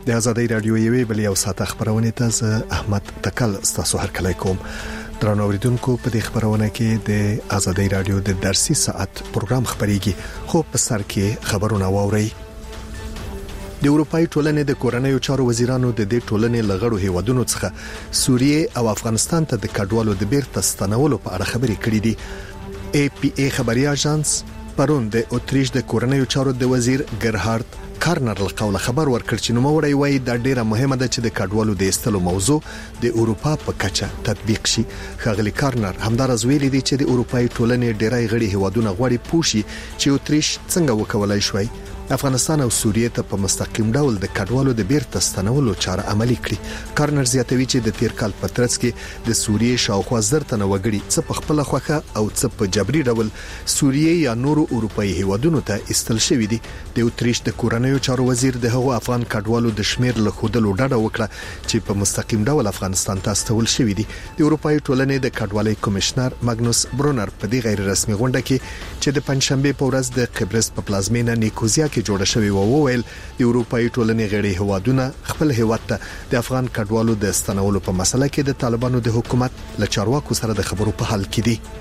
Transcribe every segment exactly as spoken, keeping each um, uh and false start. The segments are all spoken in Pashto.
د آزادۍ رادیو یوې بلې او ساته خبرونه ته زه احمد تکل تاسو هر کله کوم. درنو اوریدونکو، په دې خبرونه کې د آزادۍ رادیو د درسي ساعت پروګرام خبريږي، خو په سر کې خبرونه واوري. د اروپאי ټولنې د کورنیو چارو وزیرانو د دې ټولنې لغړو هیوادونو څخه سوریه او افغانستان ته د کډوالو د بیرته ستنولو په اړه خبرې کړې دي. ای پی ای خبري اژانس پرون د اتریش د کورنیو چارو د وزیر ګرهارد کارنر له قوله خبر ورکړ چې نو وړي وای دا ډیره مهمه ده چې د کډوالو د استلو موضوع د اروپا په کچه تطبیق شي. خغلی کارنر همدارز ویلي دي چې د اروپאי ټولنې ډیرای غړي هیوادونه غواړي پوښي چې اتریش څنګه وکولای شوی افغانستان او سوریه ته په مستقیم ډول د کډوالو د بیرته ستنولو چاره عملی کړي. کارنر زیاتوي چې د تیر کال په ترڅ کې د سوریه شاوخوا زر تنه وګړي څه په خپل خوخه او څه په جبري ډول سوریه یا نورو اروپאי هیوادونو ته استل شوی دي. د اتریش د کورنیو چارو وزیر د هغو افغان کډوالو د شمیر له خودلو ډډه وکړه چې په مستقیم ډول افغانستان ته استول شوی دي. د اروپאי ټولنې د کډوالۍ کمشنر ماګنوس برونر په دې غیر رسمي غونډه کې چې د پنځشنبه په ورځ د قبرس په پلازمینه نیکوزیا کې جوړه شوی و وویل د اروپאי ټولنې غړي هوادونه خپل هیواد ته د افغان کډوالو د استنولو په مسله کې د طالبانو د حکومت له چارواکو سره د خبرو په حال کې دي.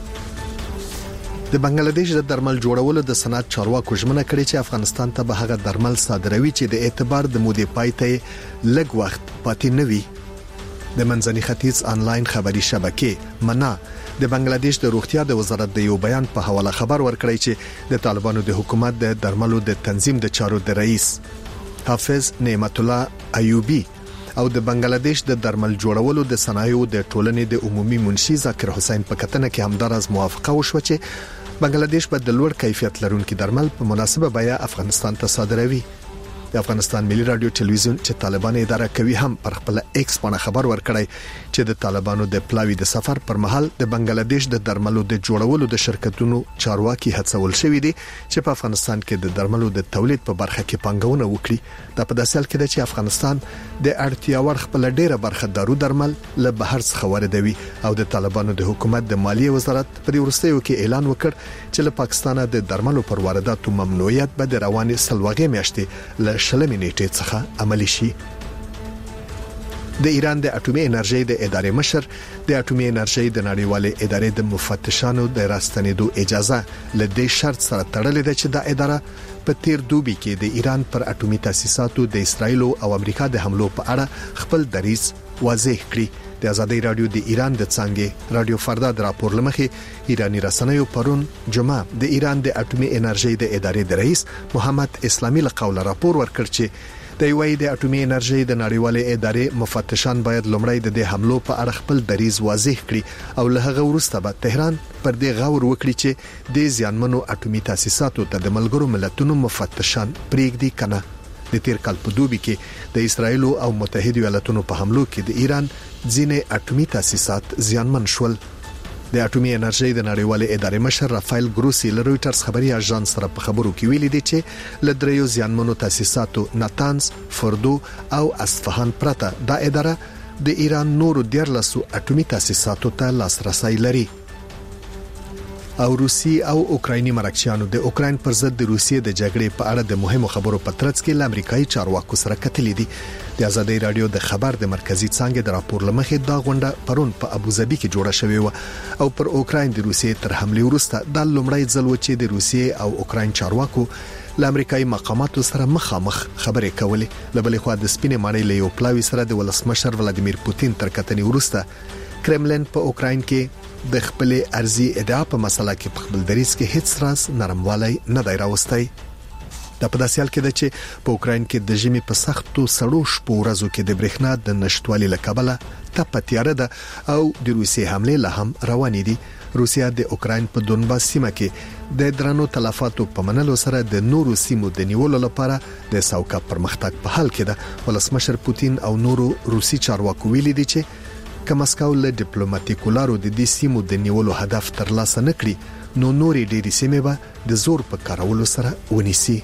د بنگلاديش د درمل جوړولو د صنعت چارواکو ژمنه کړې چې افغانستان ته به هغه درمل صادروي چې د اعتبار د مودې پای ته لږ وخت پاتې نه وي. د منځني ختیځ آنلاین خبري شبکې منا د بنگلاديش د روغتیا د وزارت د یو بیان په حواله خبر ورکړی چې د طالبانو د حکومت د درملو د تنظیم د چارو د رئیس حافظ نعمت الله ایوبی او د بنگلاديش د درمل جوړولو د صنایعو د ټولنې د عمومي منشي ذاکر حسین په کتنه کې همدارز موافقه وشوه چې بنگلاديش په د لوړ کیفیت لرونکي درمل په مناسبه بیا افغانستان ته صادروي. د افغانستان ملي رادیو ټلویزیون چې طالبان اداره کوي هم پر خپل ایکس باندې خبر ورکړی چې د طالبانو د پلاوی د سفر پر مهال د بنگلاديش د درملو د جوړولو د شرکتونو چارواکي هڅول شوې دي چې په افغانستان کې د درملو د تولید په برخه کې پنګونه وکړي. دا په داسې حال کې ده چې افغانستان د اړتیا وړ خپل ډیره برخه دارو درمل له بهر څخه واردوي او د طالبانو د حکومت د مالیه وزارت په دې ورستیو کې اعلان وکړ چې له پاکستان د درملو پر وارداتو ممنوعیت به د روانې سلواغې میاشتې له شلمې نیټې څخه عملی شي. د ایران د اټومي انرژي د ادارې مشر د اټومي انرژي د نړیوالې ادارې د مفتشانو د راستنېدو اجازه له دې شرط سره تړلې ده چې د اداره په تیر دوبي کې د ایران پر اټومي تاسیساتو د اسرایل او امریکا د حملو په اړه خپل دریځ واضح کړي. د آزادۍ رادیو د ایران د څنګه رادیو فردا د راپور لمخې ایرانی رسنیو پرون جمعه د ایران د اټومي انرژي د ادارې د رئیس محمد اسلامي له قوله راپور ورکړ چې د یوې د اټومي انرژي د نړیوالې ادارې مفتشان باید لومړی د دې حملو په اړه خپل دریځ واضح کړي او له هغه وروسته به تهران پر دې غور وکړي چې د ځانمنو اټومي تاسیساتو ته د ملګرو ملتونو مفتشان پریږدي کنه. د تیر کال په دوبي کې د اسرایل او متحده ایالاتونو په حملو کې د ایران ځینې اټومي تاسیسات ځانمن شول. د اټومي انرژي د نړیوالې ادارې مشر رافایل ګروسی له رويټرز خبري اژانس سره په خبرو کې ویلي دي چې له دریو ځانمنو تاسیساتو ناتانز، فردو او اصفهان پرته د اداره د ایران نورو دیرلسو اټومي تاسیساتو ته لاسرسي لري. او روسي او اوکرایني مرکچیانو د اوکراین پر ضد د روسیې د جګړې په اړه د مهمو خبرو په ترڅ کې امریکایي چارواکو سره کتلې دي. د آزادۍ رادیو د خبر د مرکزی څنګه د راپور لمخې دا غونډه پرون په ابوظبي کې جوړه شوې و او پر اوکراین د روسیې تر حمله وروسته د لومړی ځل و چې د روسیې او اوکراین چارواکو ل امریکایي مقاماتو سره مخامخ خبرې کولې. لبلې خو د سپینې ماڼۍ له یو پلاوی سره د ولسمشر ولادیمیر پوتین تر کتنې وروسته کرملین په اوکراین کې د خپل ارزي ادعا په مسله کې په خپل دریځ کې هیڅ راز نرموالی نه دی راوستي. د پداسیال کې د چې په اوکراین کې د ژمي په سختو سړو شپو ورځو کې د برېښنا د نشټوالي لکبله تپه تیاره ده او د روسیې حمله له هم روانې دي. روسیا د اوکراین په دونباس سیمه کې د درنو تلفاتو په منلو سره د نورو سیمو د نیولو لپاره د ساوکا پرمختګ په حال کې ده. ولسمشر پوتین او نورو روسي چارواکو ویلي دي چې که مسکو له ډیپلوماټیکو لارو د دې سیمو د نیولو هدف ترلاسه نکړي نو نورې ډېری سیمې به د زور په کارولو سره ونیسي.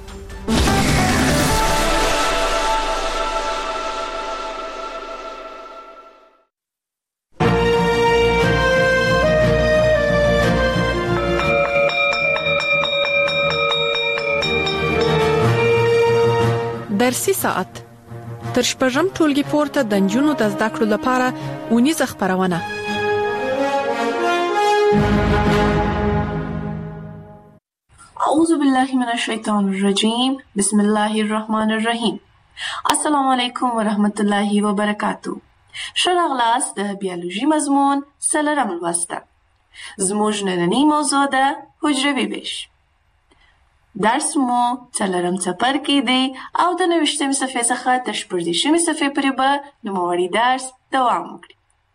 درسي ساعت تر شپږم ټولګي پورته د نجونو د زده کړو لپاره ونیزه خپرونه. اعوذ بالله من الشیطان الرجیم. بسم الله الرحمن الرحیم. السلام علیکم ورحمت الله وبرکاتو. ښه راغلاست د بیولوژي مضمون څلورم لوست ته. زموږ نننۍ موضوع ده حجروي ویش. درس مو څلورم څپرکی دی او د نویشتمې صفحې څخه تر شپږدېرشمې صفحې پورې به نوموړی درس دوام وکړي.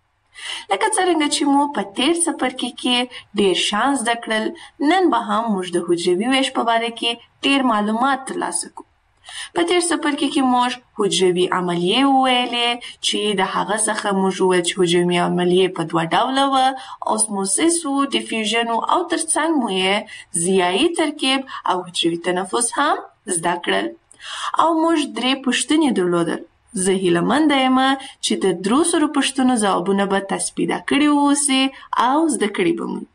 لکه څرنګه چې مو په تیر څپرکي کې ډېر شان زده کړل، نن به هم موږ د حجروي ویش په باره کې ډېر معلومات ترلاسه کړو. په تیر څپرکي کې موږ حجروي عملیې وویلې چې د هغه څخه موږ وویل چې حجروي عملیې په دوه ډوله وه، اوسموسیس و، ډیفیوژن و، او ترڅنګ مو یې ضیایي ترکیب او حجروي تنفس هم زده کړل. او موږ درې پوښتنې درلودل. زه هیله منده یم چې د درو سرو پوښتنو ځوابونه به تاسو پیدا کړي واوسئ او زده کړي به مو.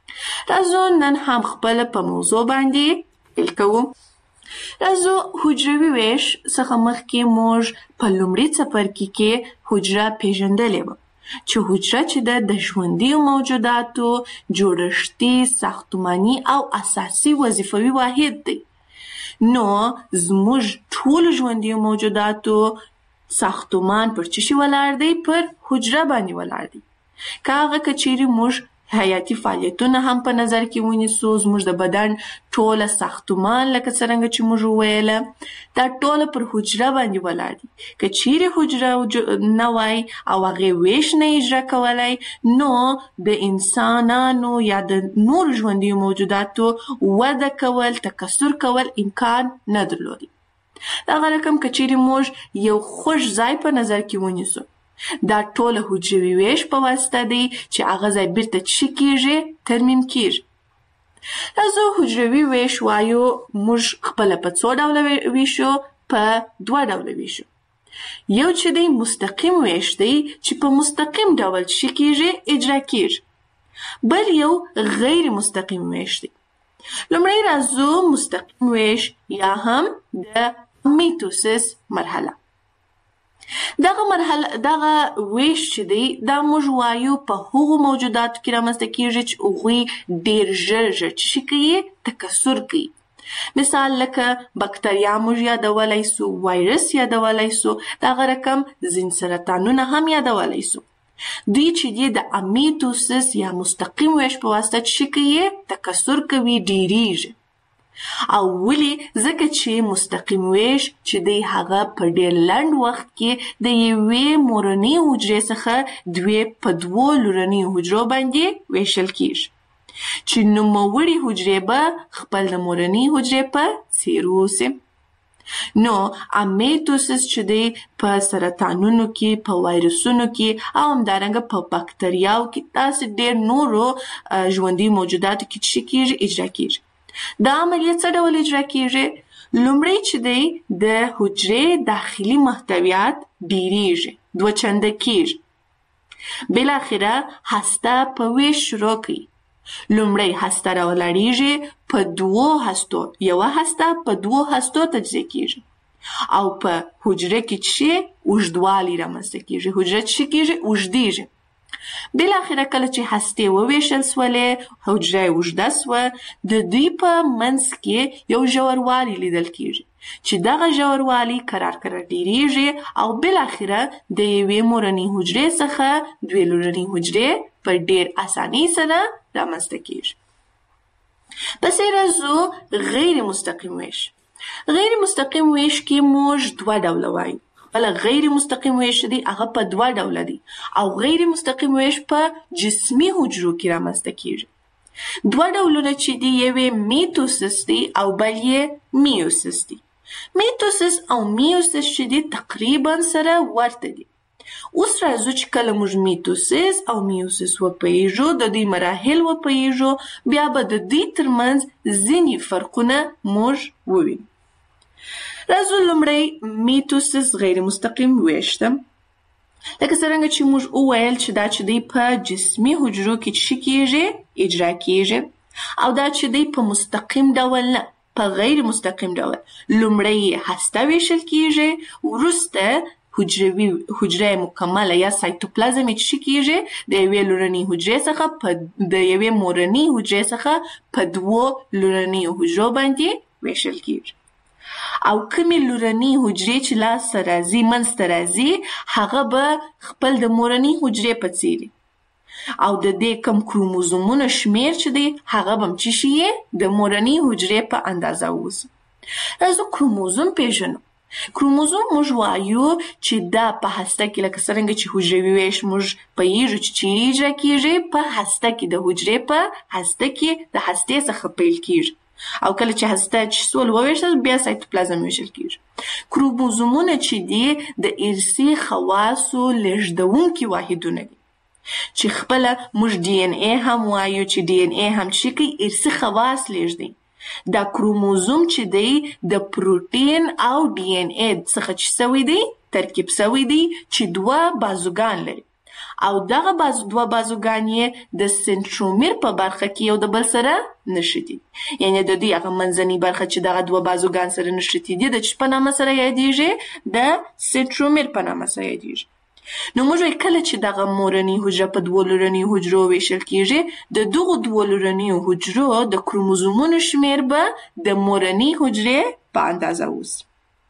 راځو نن هم خپله په موضوع باندې پیل کوو. راځو حجروي ویش څخه مخکې موږ په لومړي څپرکي کې حجره پیژندلې وه چې حجره چې ده د ژوندیو موجوداتو جوړښتي، ساختماني او اساسي وظیفوي واحد دی. نو زموږ ټولو ژوندیو موجوداتو ساختمان پر څه شي ولاړ دی؟ پر حجره باندې ولاړ دی. که هغه که چیرې موږ حیاتي فعالیتونه هم په نظر کې ونیسو، زموږ د بدن ټوله ساختمان لکه څرنګه چې موږ وویله دا ټوله پر حجره باندې ولاړ دي. که چیرې حجره نه وای او هغې ویش نه اجرا کولی، نو د انسانانو یا د نورو ژوندیو موجوداتو وده کول، تکثر کول امکان نه درلودی. دغه رقم که چیرې موږ یو خوږ ځای په نظر کې ونیسو، دا ټوله حجروي ویش په واسطه دی چې هغه ځای بیرته څه کیږي؟ ترمیم کیږي. راځو حجروي ویش وایو موږ خپله په څو ډوله ویشو؟ په دوه ډوله ویشو. یو چې دی مستقیم ویش دی چې په مستقیم ډول څه کیږي؟ اجرا کیږي. بل یو غیر مستقیم ویش دی. لومړی راځو مستقیم ویش یا هم د میتوسیس مرحله. دغه مرحله دغه ویش چې دی دا موږ وایو په هغو موجوداتو کې رامنځته کیږي چې هغوی ډېر ژر ژر څه کوي؟ تکثر کوي. مثال لکه بکتریا موږ یادولی سو، وایرس یادولی سو، دغه رقم ځینې سرطانونه هم یادولی سو. دوی چې دی د امیتوسیس یا مستقیم ویش په واسطه څه کوي؟ تکثر کوي، ډېریږي. او ولی؟ ځکه چې مستقیم ویش چې دی هغه په ډېر لنډ وخت کې د یوې مورنۍ حجرې څخه دوې په دوو لورنیو حجرو باندې ویشل کیږي چې نوموړې حجرې به خپل د مورنۍ حجرې په څیر اوسي. نو امیتوسیس چې دی په سرطانونو کې، په وایرسونو کې او همدارنګه په بکتریاو کې، داسې ډېر نورو ژوندي موجوداتو کې څه کیږي؟ اجرا کیږي. دا عملیه څه ډول اجرا کیږي؟ لومړی چې دی د حجرې داخلي محتویات ډیریږي، دوه چنده کیږي. بالاخره هسته په ویش شروع کوي. لومړی هسته راولاړیږي په دوو هستو، یوه هسته په دوو هستو تجزیه کیږي او په حجره کې څه اوږدوالی رامنځته کیږي، حجره څه کیږي؟ اوږدیږي. بالاخره کله چې هستې وویشل سولې، حجره یې اوږده سوه، د دوی په منځ کې یو ژوروالی لیدل کیږي چې دغه ژوروالی کرار کرار ډیریږي او بالاخره د یوې مورنۍ حجرې څخه دوې لورنۍ حجرې په ډېر اسانۍ سره رامنځته کیږي. پسې راځو غیر مستقیم ویش. غیر مستقیم ویش کې موږ دوه ډوله وایو. بل غیر مستقیم ویش دی هغه په دوه ډوله دی او غیر مستقیم ویش په جسمي حجرو کې رامنځته کیږي. دوه ډولونه چې دی یوې میتوسیس دی او بل یې میوسیس دی. میتوسیس او میوسیس چې دی تقریبا سره ورته دي. اوس راځو چې کله موږ میتوسیس او میوسیس وپیژو، د دوی مراحل وپیژو، بیا به د دوی ترمنځ ځینې فرقونه موږ ووینو. راځو لومړی میتوسیس غیر مستقیم ویش ته. لکه څرنګه چې موږ وویل چې دا چې دی په جسمي حجرو کې څه کیږي؟ اجرا کیږي. او دا چې دی په مستقیم ډول نه، په غیر مستقیم ډول لومړی هسته ویشل کیږي، وروسته حجروي حجره مکمله یا سایتوپلازم چې کیږي د یوې لورنۍ حجرې څخه په د یوې مورنۍ حجرې څخه په دوو لورنۍ حجرو باندې ویشل کیږي. او کومې لورنۍ حجرې چې لاسته راځي منځته راځي هغه به خپل د مورنۍ حجرې په څیر او د دې کوم کروموزومونو شمیر چې دی هغه به څه شي د مورنۍ حجرې په اندازه اوسي. راځو کروموزوم پیژنو. کروموزوم موږ وایو چې دا په هسته کې لکه څرنګه چې حجروي ویش موږ پوهیږو چې چیرې اجرا کیږي په هسته کې د حجرې په هسته کې د هستې څخه پیل کیږي او کله چې هسته چې سول وویشل بیا سایتوپلازم ویشل کیږي. کروموزومونه چې دي د ارثي خواصو لېږدونکي واحدونه دي چې خپله موږ ډي ان اے هم وایو چې ډي ان اے هم چې کوي ارثي خواص لېږدوي. دا کروموزوم چې دی د پروتین او ډي ان اے څخه چې سوی دی ترکیب سوی دی چې دوه بازوګان لري او دغه بازو دوه بازوګان یې د سنترومیر په برخه کې یو د بل سره نښتي، یعنی د دې هغه منځنۍ برخه چې دغه دوه بازوګان سره نښتي دي د چی په نامه سره یادیږي د سنترومیر په نامه سره یادیږي. نو موږ کله چې دغه مورنۍ حجره په دوه لورنۍ حجرو ویشل کیږي د دغه دوه لورنۍ حجرو د کروموزومونو شمیر به د مورنۍ حجرې په اندازه اوسي.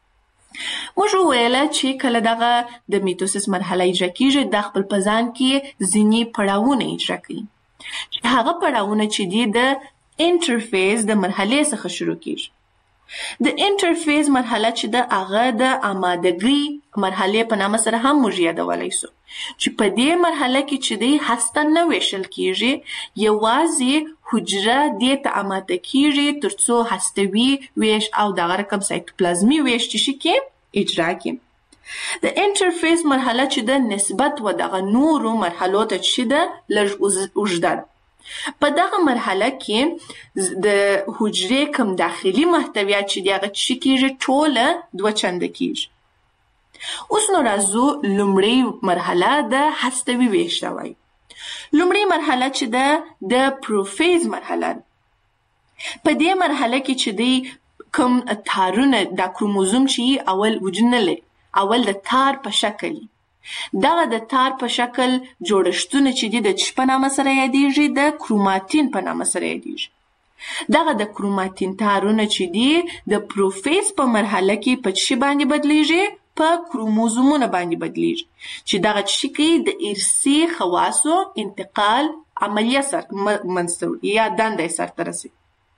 موږ وویل چې کله دغه د میتوسیس مرحله اجرا کیږي د خپل په ځان کې ځینې پړاوونه اجرا کوي چې هغه پړاوونه چې دي د انټرفیز د مرحلې څخه شروع کیږي. د انټرفیز مرحله چې د هغه د آمادګۍ مرحله په نامه سره هم موږ یادولی سو چې په دې مرحله کې چې دی هسته نه ویشل کیږي یوازې حجره دې ته آماده کیږي ترڅو هستوي ویش او دغه رقم سایتوپلازمي ویش چې شي کې اجرا کړي. د انټرفیز مرحله چې د نسبت و دغه نورو مرحلو ته چې ده لږ اوږده ده. په دغه مرحله کې د حجرې کوم داخلي محتویات چې دی هغه چې کیږي ټوله دوه چنده کیږي. اوس نو راځو لومړی مرحله د هستوي ویش ته وایي. لومړی مرحله چې ده د پروفیز مرحله ده. په دې مرحله کې چې دی کوم تارونه د کروموزوم چې اول وجود نه لري اول د تار په شکل دغه د تار په شکل جوړښتونه چې دي د چی په نامه سره یادیږي د کروماتین په نامه سره یادیږي. دغه د کروماتین تارونه چې دي د پروفیز په مرحله کې په چی باندې بدلیږي په کروموزومونه باندې بدلیږي چې دغه چی کوي د ارثي خواصو انتقال عملیه سر منځته یا دنده سرته رسي.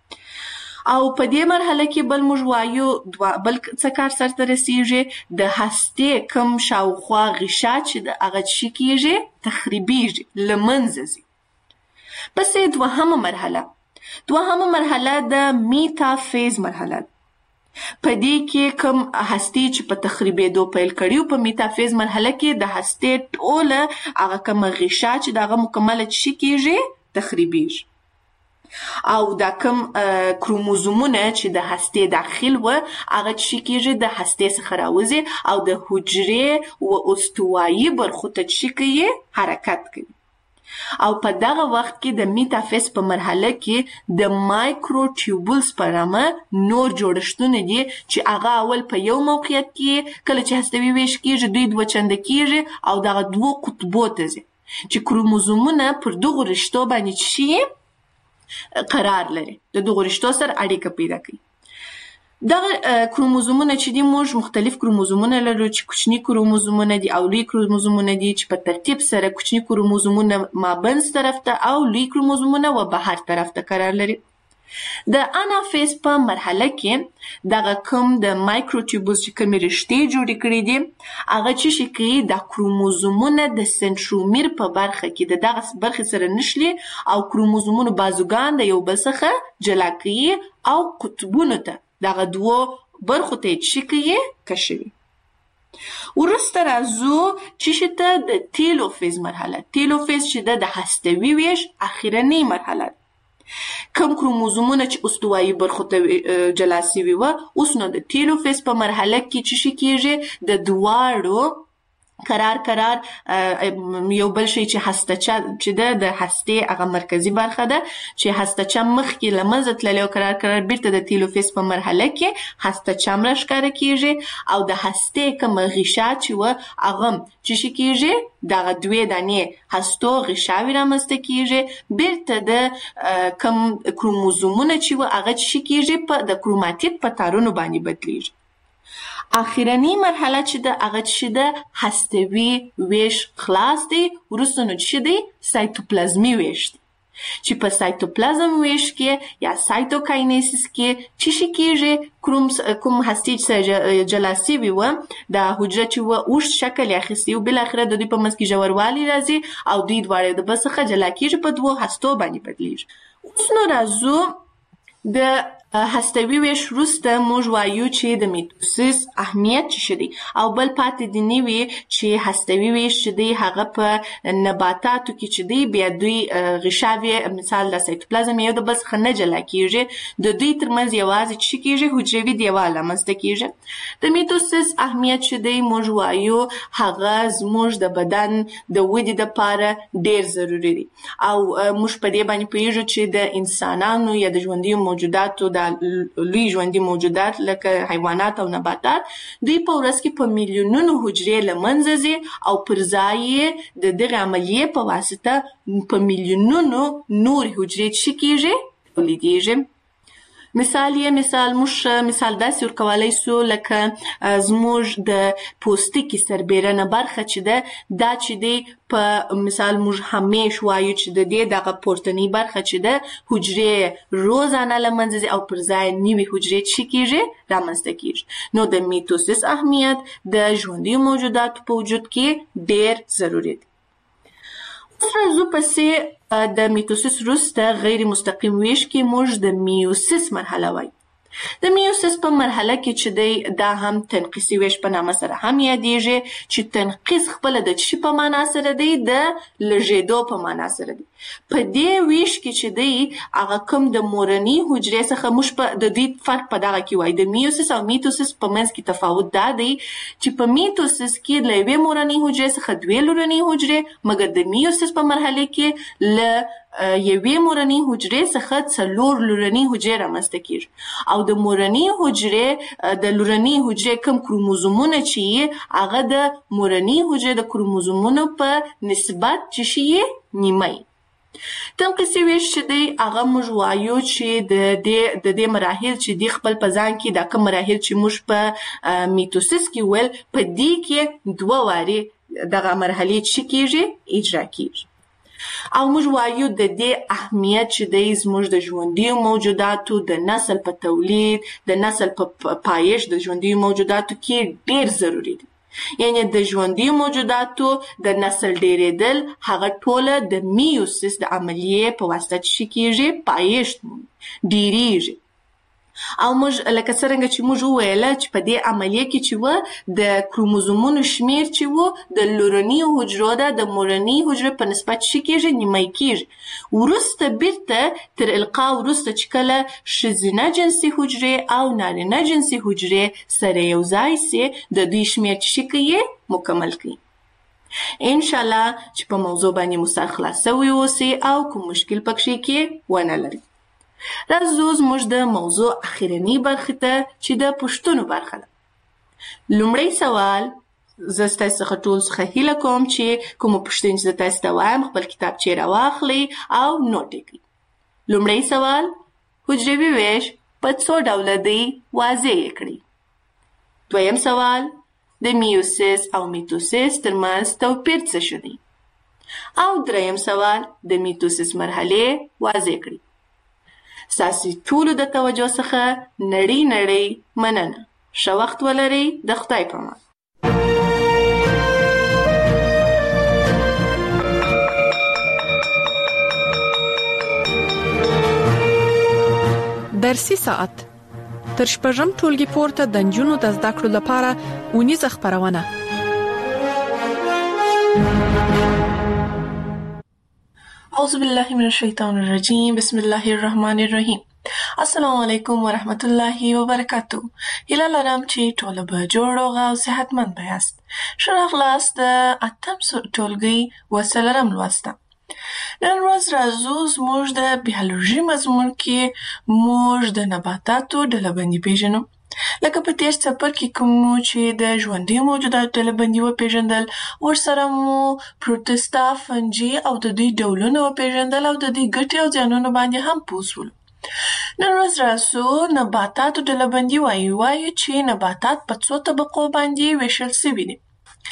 او په دې مرحله کې بل موږ وایو بل څه کار سرته رسیږي د هستې کوم شاوخوا غشا چې د هغه چی کیږي تخریبیږي له منځه ځي. پسې دوهمه مرحله دوهمه مرحله د میتافیز مرحله. په دې کې کوم هستې چې په تخریبېدو پیل کړي په میتافیز مرحله کې د هستې ټوله هغه کوم غشا چې دغه مکمله چی کیږي تخریبیږي او دا کوم کروموزومونه چې د هستې داخل و هغه چې کیږي د هستې څخه راوځي او د حجرې و استوایي برخو ته چې کوي حرکت کوي. او په دغه وخت کې د میتافیز په مرحله کې د مایکروټیوبولز په نامه نور جوړښتونه دي چې هغه اول په یو موقعیت کې کله چې هستوي ویش کیږي دوی دوه چنده کیږي او دغه دوه قطبو ته ځي چې کروموزومونه پر دغه رشتو باندې شي قرار لري د دغه رشتو سره اړیکه پیدا کوي. دغه کروموزومونه چې دي موږ مختلف کروموزومونه لرو چې کوچني کروموزومونه دي او لوی کروموزومونه دي چې په ترتیب سره کوچني کروموزومونه مابینځ طرف ته او لوی کروموزومونه و بهر طرف ته قرار لري. د انافیز په مرحله کې دغه کوم د مایکروټیوبولز چې کومې رشتې جوړې کړي دي هغه چې شي کوي د کروموزومونه د سنترومیر په برخه کې د دغه برخې سره نښلي او کروموزومونو بازوګان د یو بل څخه جلا کوي او قطبونو ته دغه دوه برخو ته چې کوي کشوي. وروسته راځو چې شته د تیلوفیز مرحله. تیلوفیز چې د هستوي ویش اخرنۍ مرحله ده. کوم کروموزومونه چې استوایي برخو ته جلا سوي وه اوس نو د تیلوفیز په مرحله کې چې شي کیږي د دواړو قرار قرار یو بل شي چې هستچه چې د د هستې هغه مرکزی برخه ده چې هستچه مخکې لمزه تللی او قرار قرار بیرته د تیلوفیز په مرحله کې هستچه مړه ښکاره کیږي او د هستې کوم غشا چې و هغه چې شي کیږي دغه دوې دانې هستو غشاوې رامنځته کیږي بیرته د کوم کروموزومونه چې و هغه چې شي کیږي په د کروماتید په تارونو باندې بدلیږي. اخرنی مرحله چې د هغه چې د هستوي ویش خلاص دی وروسته نو چې دی سایتوپلازمي ویش دی چې په سایتوپلازم ویش کې یا سایتوکاینیسیس کې چې شي کیږي کوم کوم هستې چې جلا سوي و د حجره چې و اوږد شکل یې اخیستی و بالاخره د دوی په منځ کې ژوروالی راځي او دوی دواړه د بل څخه جلا کیږي په دوو هستو باندې بدلیږي. اوس نو راځو د هستوي ویش وروسته موږ وایو چې د میتوسیس اهمیت څه دی او بل پاتې دی نوي چې هستوي ویش چې دی هغه په نباتاتو کې چې دی بیا دوی غشاوې مثال د سایتوپلازم یو د بل څخه نه جلا کیږي د دوی ترمنځ یوازې څه کیږي حجروي دیوال رامنځته کیږي. د میتوسیس اهمیت چې دی موږ وایو هغه زموږ د بدن د ودې دپاره ډیر ضروري دی او موږ په دې باندې پوهیږو چې د انسانانو یا د ژوندیو موجوداتو لوی ژوندي موجودات لکه حیوانات او نباتات دوی په ورځ کې په میلیونونو حجرې له منځه ځي او پر ځای یې د دغې عملیې په واسطه په میلیونونو نورې حجرې چې کیږي تولیدیږي. مثال یې مثال موږ مثال داسې ورکولی سو لکه زموږ د پوستکي سربیرنه برخه چې ده دا چې دی په مثال موږ همیش وایو چې د دې دغه پورتنۍ برخه چې ده حجرې روزانه له منځه ځي او پر ځای نوي حجرې چې کیږي رامنځته کیږي. نو د میتوسیس اهمیت د ژوندیو موجوداتو په وجود کې ډیر ضروري دی. اوس راځو پسې د میتوسیس وروسته غیر مستقیم ویش کې موږ د میوسیس مرحله وایو. د میوسیس په مرحله کې چې دی دا هم تنقیصي ویش په نامه سره هم یادیږي چې تنقیص خپله د څه په معنا سره دی د لږېدو په معنا سره دی. په دې ویش کې چې دی هغه کوم د مورنۍ حجرې څخه موږ په د دوی فرق په دغه کې وایو. د میوسیس او میتوسیس په منځ کې تفاوت دا دی چې په میتوسیس کې له یوې مورنۍ حجرې څخه دوې لورنۍ حجرې مګر د میوسیس په مرحله کې له یوې مورنۍ حجرې څخه څلور لورنۍ حجرې رامنځته کیږي او د مورنۍ حجرې د لورنۍ حجرې کوم کروموزومونه چې هغه د مورنۍ حجرې د کروموزومونو په نسبت چې شي نیمه. تنقیصي ویش چې دی هغه موږ وایو چې د دې د دې مراحل چې دی خپل په ځان کې دا کوم مراحل چې موږ په میتوسیس کې ول په دې کې دوه وارې دغه مرحلې چې کیږي اجرا کیږي او موږ وایو د دې اهمیت چې دی زموږ د ژوندیو موجوداتو د نسل په تولید د نسل په پایښت د ژوندیو موجوداتو کې ډیر ضروري دی. یعنی د ژوندیو موجوداتو د نسل ډیریدل هغه ټوله د میوسیس د عملیې په واسطه چې کیږي پایښت ډیریږي او موږ لکه څرنګه چې موږ وویل چې په دې عملیه کې چې و د کروموزومونو شمیر چې و د لورنیو حجرو ده د مورنۍ حجرې په نسبت چې کیږي نیمه کیږي. وروسته بیرته تر القا وروسته چې کله ښځینه جنسي حجرې او نارینه جنسي حجرې سره یو ځای سي د دوی شمیر چې کوي مکمل کوي. انشاءالله چې په موضوع باندې مو سر خلاص سوی اوسي او کوم مشکل پکې کې ونه لري. راځو زموږ د موضوع اخرنۍ برخې ته چې د پوښتنو برخه ده. لومړی سوال زه ستاسو څخه ټول څخه هیله کوم چې کومه پوښتنه زه تاسو ته وایم خپل کتابچې راواخلئ او نوټ یې کړئ. لومړی سوال حجروي ویش په څو ډوله دی واضح یې کړئ. دویم سوال د میوسیس او میتوسیس ترمنځ توپیر څه شو دی او دریم سوال د میتوسیس مرحلې واضح کړئ. ستاسو ټولو د توجه څخه نړۍ نړۍ مننه. ښه وخت ولرئ. د خدای په امان. درسي ساعت تر شپږم ټولګي پورته د نجونو د زده کړو لپاره اونیزه خپرونه. أعوذ بالله من الشيطان الرجيم. بسم الله الرحمن الرحيم. السلام علیکم ورحمت الله وبرکاتو. هیله لرم چې ټول به جوړ او صحتمند یاست. ښه راغلاست د اتم ټولګي وسلرم لوسته. نن ورځ راځو زموږ د بیولوژي مضمون کې موږ د نباتاتو ډلبندي پیژنو. لکه په تیر څپرکي کې کوم چې د ژوندي موجوداتو ډلبندي وپیژندل، ورسره مو پروتستا، فنجي او د دوی ډولونه وپیژندل او د دوی ګټې او زیانونه باندې هم پوه شولو. نن ورځ راځو نباتاتو ډلبندي وایو. وایو چې نباتات په څو طبقو باندې ویشل شوي دي.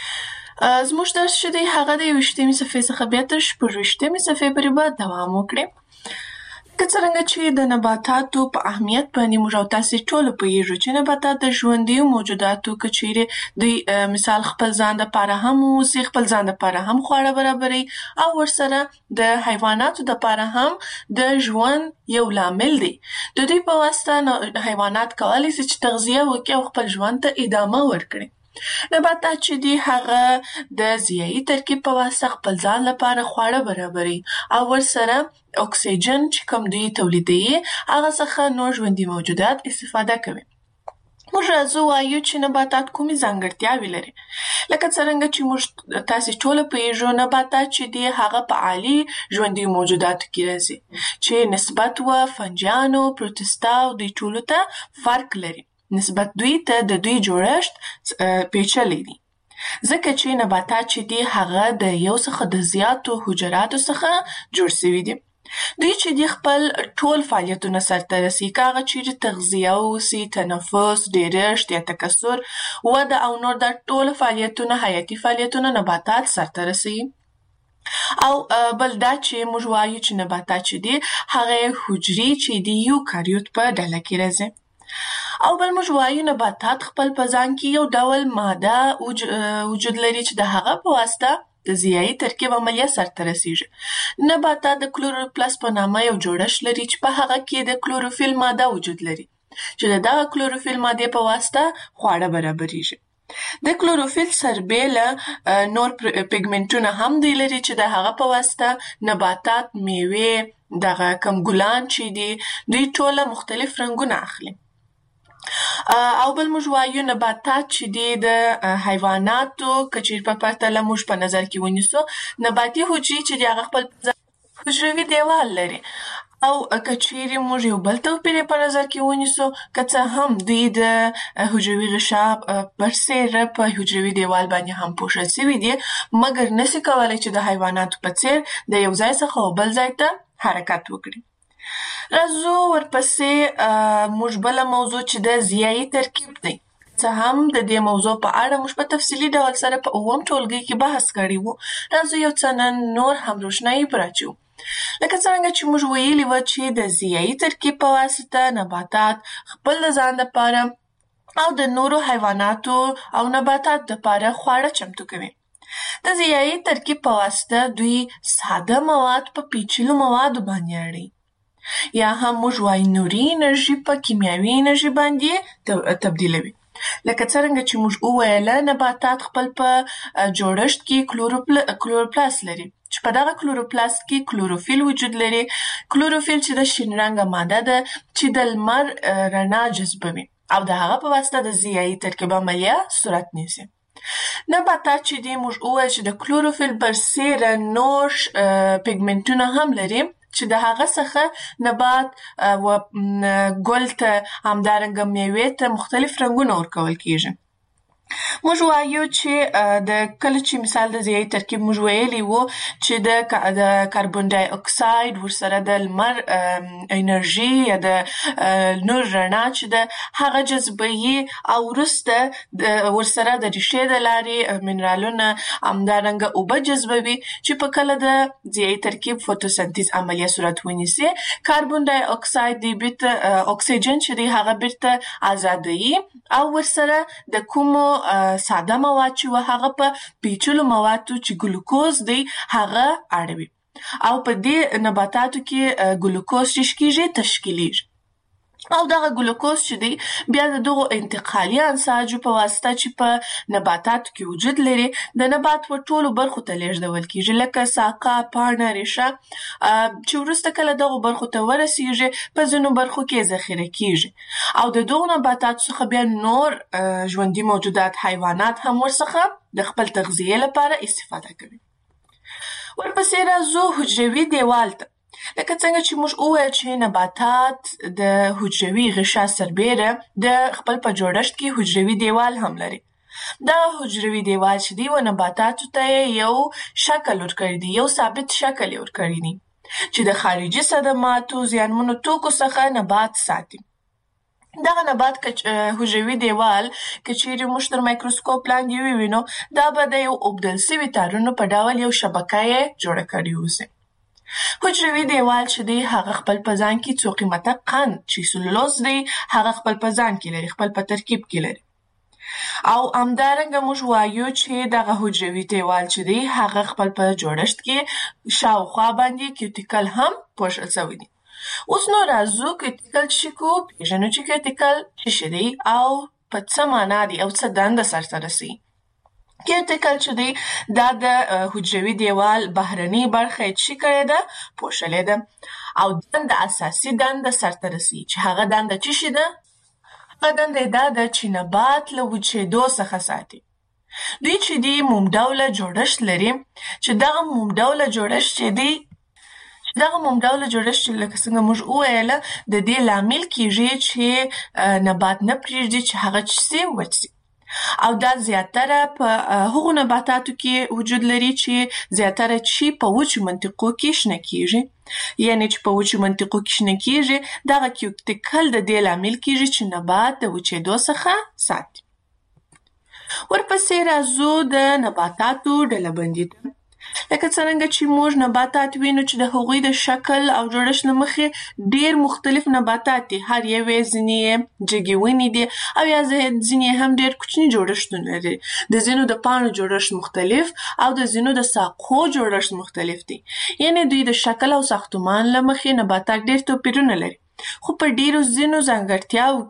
زموږ درس چې دی هغه د یوویشتمې صفحې څخه بیا تر شپږویشتمې صفحې پورې به دوام وکړي. که څرنګه چې د نباتاتو په اهمیت باندې موږ او تاسې ټول پوهیږو چې نباتات د ژوندیو موجوداتو که چیرې دوی مثال خپل ځان دپاره هم اوسي، خپل ځان دپاره هم خواړه برابروي او ورسره د حیواناتو دپاره هم د ژوند یو لامل دی. د دوی په واسطه حیوانات کولی شي چې تغذیه وکړي او خپل ژوند ته ادامه ورکړي. نباتات چې دي هغه د ضیایي ترکیب په واسطه خپل ځان لپاره خواړه برابروي او ورسره اکسیجن چې کوم دوی تولیدوي هغه څخه نور ژوندي موجودات استفاده کوي. موږ راځو وایو چې نباتات کومې ځانګړتیاوې لري. لکه څرنګه چې موږ تاسې ټوله پوهیږو نباتات چې دي هغه په عالي ژوندي موجوداتو کې راځي چې نسبت و فنجیانو، پروتستا او دوی ټولو ته فرق لري. نسبت دوی ته د دوی جوړښت پیچلی دی. ځکه چې نباتات چې دي هغه د یو څخه د زیاتو حجراتو څخه جوړ شوي دي. دوی چې دي خپل ټول فعالیتونه سرته رسوي، که هغه چیرې تغذیه اوسي، تنفس، ډیرښت یا تکثر، وده او نور دا ټول فعالیتونه حیاتي فعالیتونه نباتات سرته رسوي. او بل دا چې موږ وایو چې نباتات چې دي هغه حجرې چې دي یوکاریوت په ډله کې راځي. او بل موږ وایو نباتات خپل په ځان کې یو ډول ماده وجود لري چې د هغه په واسطه د ضیایي ترکیب عملیه سرته رسیږي. نباتات د کلوروپلاست په نامه یو جوړښت لري چې په هغه کې د کلوروفیل ماده وجود لري چې د دغه کلوروفیل مادې په واسطه خواړه برابریږي. د کلوروفیل سربیله نور پیګمنټونه هم دی لري چې د هغه په واسطه نباتات، میوې، دغه کم ګلان چې دي دوی ټوله مختلف رنګونه اخلي. او بل موږ وایو نباتات چې دي د حیواناتو که چیرې په پرتله موږ په نظر کې ونیسو، نباتي حجرې چې دي هغه خپل حجروي دیوال لري. او که چیرې موږ یو بل توپیر په نظر کې ونیسو، که څه هم دوی د حجروي غشا برسیره په حجروي دیوال باندې هم پوښل شوي دي، مګر نشي کولی چې د حیواناتو په څیر د یو ځای څخه بل ځای ته حرکت وکړي. راځو ورپسې موږ بله موضوع چې د ضیایي ترکیب دی. څه هم د دې موضوع په اړه موږ په تفصیلي ډول سره په اووم ټولګي کې بحث کړی وو. راځو یو څه نن نور هم روښنایي پر اچوو. لکه څرنګه چې موږ ویلي وو چې د ضیایي ترکیب په واسطه نباتات خپل د ځان دپاره او د نورو حیواناتو او نباتات دپاره خواړه چمتو کوي. د ضیایي ترکیب په واسطه دوی ساده مواد په پیچلو موادو باندې اړوي. یا هم موږ وایو نوري انرژي په کیمیاوي انرژي باندې تبدیلوي. لکه څرنګه چې موږ وویله نباتات خپل په جوړښت کې کلوروپلاست لري چې په دغه کلوروپلاست کې کلوروفیل وجود لري. کلوروفیل چې د شین رنګه ماده ده چې د لمر رڼا جذبوي او د هغه په واسطه د ضیایي ترکیب عملیه صورت نیسي. نباتات چې دي موږ وویل چې د کلوروفیل برسیره نور پیګمنټونه هم لري چې د هغه څخه نبات و ګل ته همدارنګه میوې ته مختلف رنګونه ورکول کیږي. موږ وایو چې د کله چې مثال د ضیایي ترکیب موږ ویلي وو چې د کاربن ډای اکساید ورسره د لمر انرژي یا د نور رڼا چې ده هغه جذبوي او وروسته ورسره د ریښې د لارې منرالونه همدارنګه اوبه جذبوي چې په کله د ضیایي ترکیب فوتوسنتیز عملیه صورت ونیسي. کاربن ډای اکساید دی بیرته اکسیجن چې دی هغه بیرته ازادوي او ورسره د کومو ساده مواد چې هغه په پیچلو موادو چې ګلوکوز دی هغه اړوي او په دې نباتاتو کې ګلوکوز چې کیږي تشکیلیږي. او دغه ګلوکوز چې دی بیا د دغو انتقالي انساجو په واسطه چې په نباتاتو کې وجود لري د نبات په ټولو برخو ته لیږدول کیږي، لکه ساقه، پاڼه، ریښه، چې وروسته کله دغو برخو ته ورسیږي په ځینو برخو کې ذخیره کیږي او د دغو نباتاتو څخه بیا نور ژوندي موجودات حیوانات هم ورڅخه د خپل تغذیې لپاره استفاده کوي. ورپسې راځو حجروي دیوال ته. لکه څنګه چې موږ وویل چې نباتات د حجروي غشا سربیره د خپل په جوړښت کې حجروي دیوال هم لري. دا حجروي دیوال چې دی و نباتاتو ته یو شکل ورکړی دی، یو ثابت شکل یې ورکړی دی چې د خارجي صدماتو زیانمنو توکو څخه نبات ساتي. دغه نبات حجروي دیوال که چیرې موږ تر مایکروسکوپ لاندې ووینو دا به د یو اوبدل سوي تارونو په ډول یو شبکه یې جوړه کړې اوسي. حجروي دیوال چې دی هغه خپل په ځان کې څو قیمته قند چې سلولوز دی هغه خپل په ځان کې لري، خپل په ترکیب کې لري. او همدارنګه موږ وایو چې دغه حجروي دیوال چې دی هغه خپل په جوړښت کې شاوخوا باندې کیوټیکل هم پوښل شوی دی. اوس نو راځو کیوټیکل چې کو پیژنو چې کیوټیکل څه دی او په څه معنا دی او څه دنده سرته رسوي. کیوټیکل چې دی دا د حجروي دیوال بهرنۍ برخه یې څه کړې ده پوښلې ده او دنده اساسي دنده سرته رسوي چې هغه دنده څه شي ده؟ هغه دنده یې دا ده چې نبات له وچېدو څخه ساتي. دوی چې دی موم ډوله جوړښت لري چې دغه موم ډوله جوړښت چې دی چې دغه موم ډوله جوړښت چې لکه څنګه موږ وویله د دې لامل کیږي چې نبات نه پرېږدي چې هغه څه سي وچ سي. او دا زیاتره په هغو نباتاتو کې وجود لري چې زیاتره چې په وچو منطقو کې شنه کیږي، یعنی چې په وچو منطقو کې شنه کیږي دغه کیوټیکل د دې لامل کیږي چې نبات د وچېدو څخه ساتي. ورپسې راځو د نباتاتو ډلبندي ته. لکه څرنګه چې موږ نباتات وینو چې د هغوی د شکل او جوړښت له مخې ډېر مختلف نباتات دي، هر یو یې ځینې جګې ونې دي او یا ځینې هم ډېر کوچني جوړښتونه لري. د ځینو د پاڼو جوړښت مختلف او د ځینو د ساقو جوړښت مختلف دي، یعنی دوی د شکل او ساختمان له مخې نباتات ډېر توپیرونه لري، خو په ډېرو ځینو ځانګړتیاو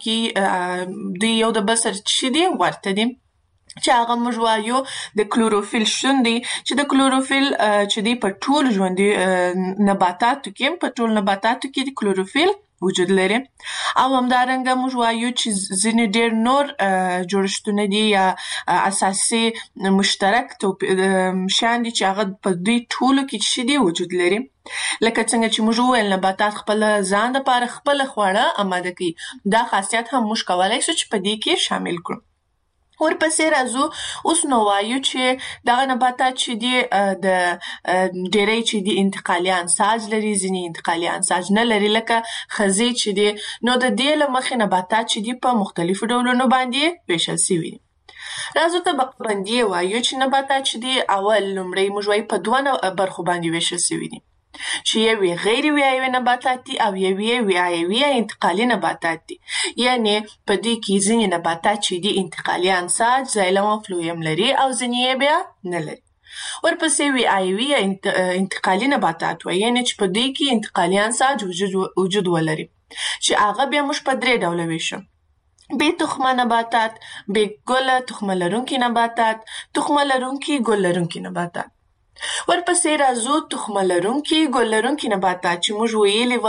کې دوی یو د بل سره څه دي ورته دي چې هغه موږ وایو د کلوروفیل شتون دی چې د کلوروفیل چې دی په ټولو ژوندي نباتاتو کې په ټولو نباتاتو کې د کلوروفیل وجود لري. او همدارنګه موږ وایو چې ځینې ډېر نور جوړښتونه دي یا اساسي مشترک شیان دي چې هغه په دوی ټولو کې چې دي وجود لري. لکه څنګه چې موږ وویل نباتات خپل ځان دپاره خپله خواړه اماده کوي، دا خاصیت هم موږ کولی شو چې په دې کې شامل کړو. ورپسې راځو اوس نو وایو چې دغه نباتات چې دي د ډېری چې دي انتقالي انساج لري، ځینې انتقالي انساج نه لري لکه خزې چې دي. نو د دې له مخې نباتات چې دي په مختلفو ډولونو باندې ویشل سوي. راځو طبقه بندي وایو چې نباتات چې دي اول لومړی موږ وایو په دوه برخو باندې ویشل سوي دي چې یوې غیر ویایوي نباتات دي او یوې ویایوي انتقالي نباتات دي. یعنی په دې کې ځینې نباتات چې دي انتقالي انساج زایلم او فلویم لري او ځینې یې بیا نه لري. ورپسې ویایوي انتقالي نباتات وایي، یعنی چې په دې کې انتقالي انساج وجود ولري چې هغه بیا موږ په درې ډوله ویشو: بې تخمه نباتات، بې ګله تخمه لرونکي نباتات، تخمه لرونکي ګل لرونکي نباتات. ورپسې راځو تخمه لرونکي ګل لرونکي نباتات چې موږ ویلي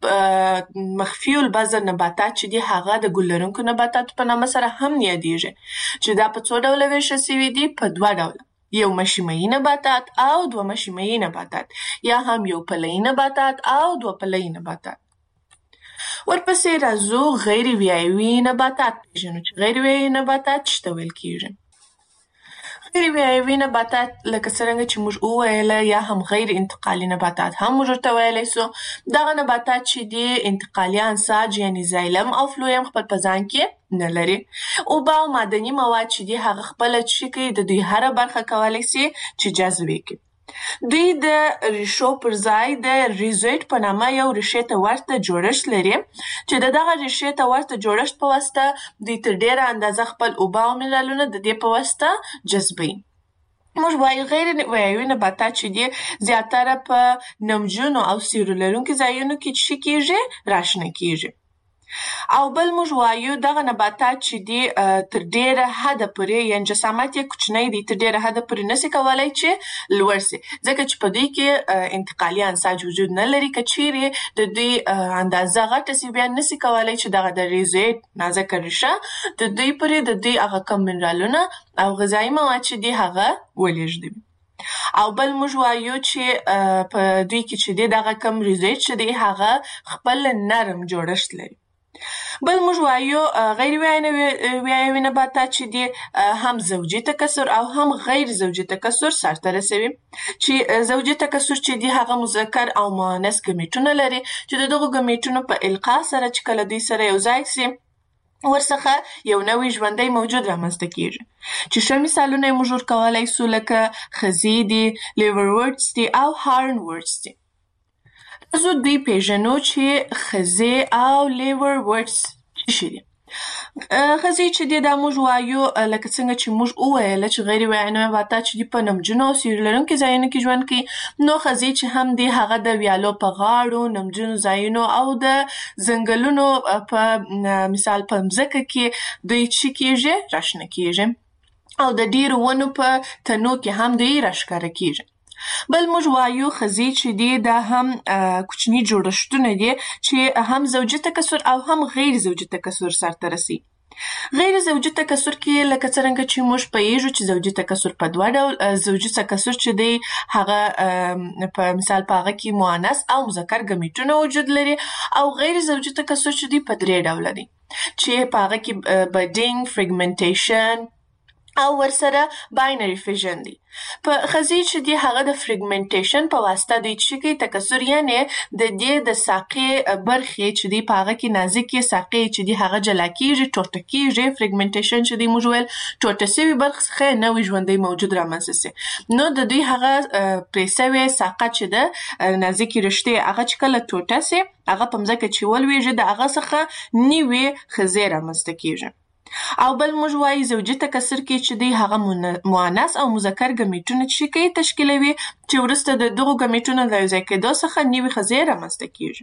وه مخفي البذر نباتات چې دي هغه د ګل لرونکو نباتاتو په نامه سره هم یادیږي چې دا په څو ډوله ویشل سوي دي؟ په دوه ډوله، یو مشیمه‌یي نباتات او دوه مشیمه‌یي نباتات، یا هم یو پله‌یي نباتات او دوه پله‌یي نباتات. ورپسې راځو غیر ویایوي نباتات پیژنو چې غیر ویایوي نباتات څه ته ویل کیږي. غیر ویایوي نباتات لکه څرنګه چې موږ وویله یا هم غیر انتقالي نباتات هم موږ ورته ویلی سو. دغه نباتات چې دي انتقالي انساج یعنی زایلم او فلویم خپل په ځان کې نه لري. اوبه او معدني مواد چې دي هغه خپله څه کوي، د دوی هره برخه کولی سي چې جذب یې کړي. دوی د ریښو پر ځای د ریزویټ په نامه یو ریښې ته ورته جوړښت لري چې د دغه ریښې ته ورته جوړښت په واسطه دوی تر ډېره اندازه خپل اوبه او منرالونه د دې په واسطه جذبوي. موږ وایو غیر ویایوي نباتات چې دي زیاتره په نمجنو او سیوري لرونکو ځایونو کې څه کیږي؟ راشنه کیږي. او بل موږ وایو دغه نباتات چې دي تر ډیره حده پورې یعنې جسامت یې کوچنی دی تر ډیره حده پورې نسي کولی چې لوړ سي ځکه چې په دوی کې انتقالي انساج وجود نه لري که چیرې د دوی اندازه غټه سي بیا نسي کولی چې دغه د ریزویټ نازکه ریشه د دوی پورې د دوی هغه کم منرالونه او غذایي مواد چې دي هغه ولېږدوي. او بل موږ وایو چې په دوی کې چې دی دغه کم ریزویټ چې دی هغه خپل نرم جوړښت لري. بل موږ وایو غیر ویایوي نباتات چې دي هم زوجي تکثر او هم غیر زوجي تکثر سرته رسوي چې زوجي تکثر چې دي هغه مذکر او مؤنث ګمیټونه لري چې د دغو ګمیټونو په القا سره چې کله دوی سره یو ځای سي ورڅخه یو نوی ژوندی موجود رامنځته کیږي چې ښه مثالونه یې موږ ورکولی سو لکه خزي دي، لیورورډز دي او هارنورډز دي. زه دوی پیژنو چې خزي او لیورورډز څه شي دي. خزي چې دی دا موږ وایو لکه څنګه چې موږ وویله چې غیر ویایي نباتات چې دي په نمجنو او سیوري لرونکي ځایونو کې ژوند کوي نو خزي چې هم دی هغه د ویالو په غاړو نمجنو ځایونو او د ځنګلونو په مثال په مځکه کې دوی څه کیږي راشنه کیږي او د ډیرو ونو په تنو کې هم دوی راښکاره کیږي. بل موږ وایو خزي چې دی دا هم کوچني جوړښتونه دي چې هم زوجي تکثر او هم غیر زوجي تکثر سرته رسي. غیر زوجي تکثر کې لکه څرنګه چې موږ پوهیږو چې زوجي تکثر په دوه ډول زوجي تکثر چې دی هغه په مثال په هغه کې مؤنث او مذکر ګمیټونه وجود لري او غیر زوجي تکثر چې دی په درې ډوله دي چې په هغه کې بډینګ، فریګمنټیشن او ورسره باینري فیژن دی. په خزي چې دی هغه د فریګمنټیشن په واسطه دوی چې کوي تکثر یعنې د دې د ساقې برخې چې دی په هغه کې نازکې ساقې چې دی هغه جلا کیږي ټوټه کیږي. فریګمنټیشن چې دی موږ ویل ټوټه سوي برخې څخه نوی ژوندی موجود رامنځته سي نو د دوی هغه پرې سوې ساقه چې ده نازکې رشتې هغه چې کله ټوټه سي هغه په مځکه چې ولویږي د هغه څخه نوې خزي رامنځته کیږي. او بل موږ وایي زوجي تکثر کې چې دی هغه مؤنث او مذکر ګمیټونه چې کوي تشکیلوي چې وروسته د دغو ګمیټونو له یو ځای کېدو څخه نوې خزي رامنځته کیږي.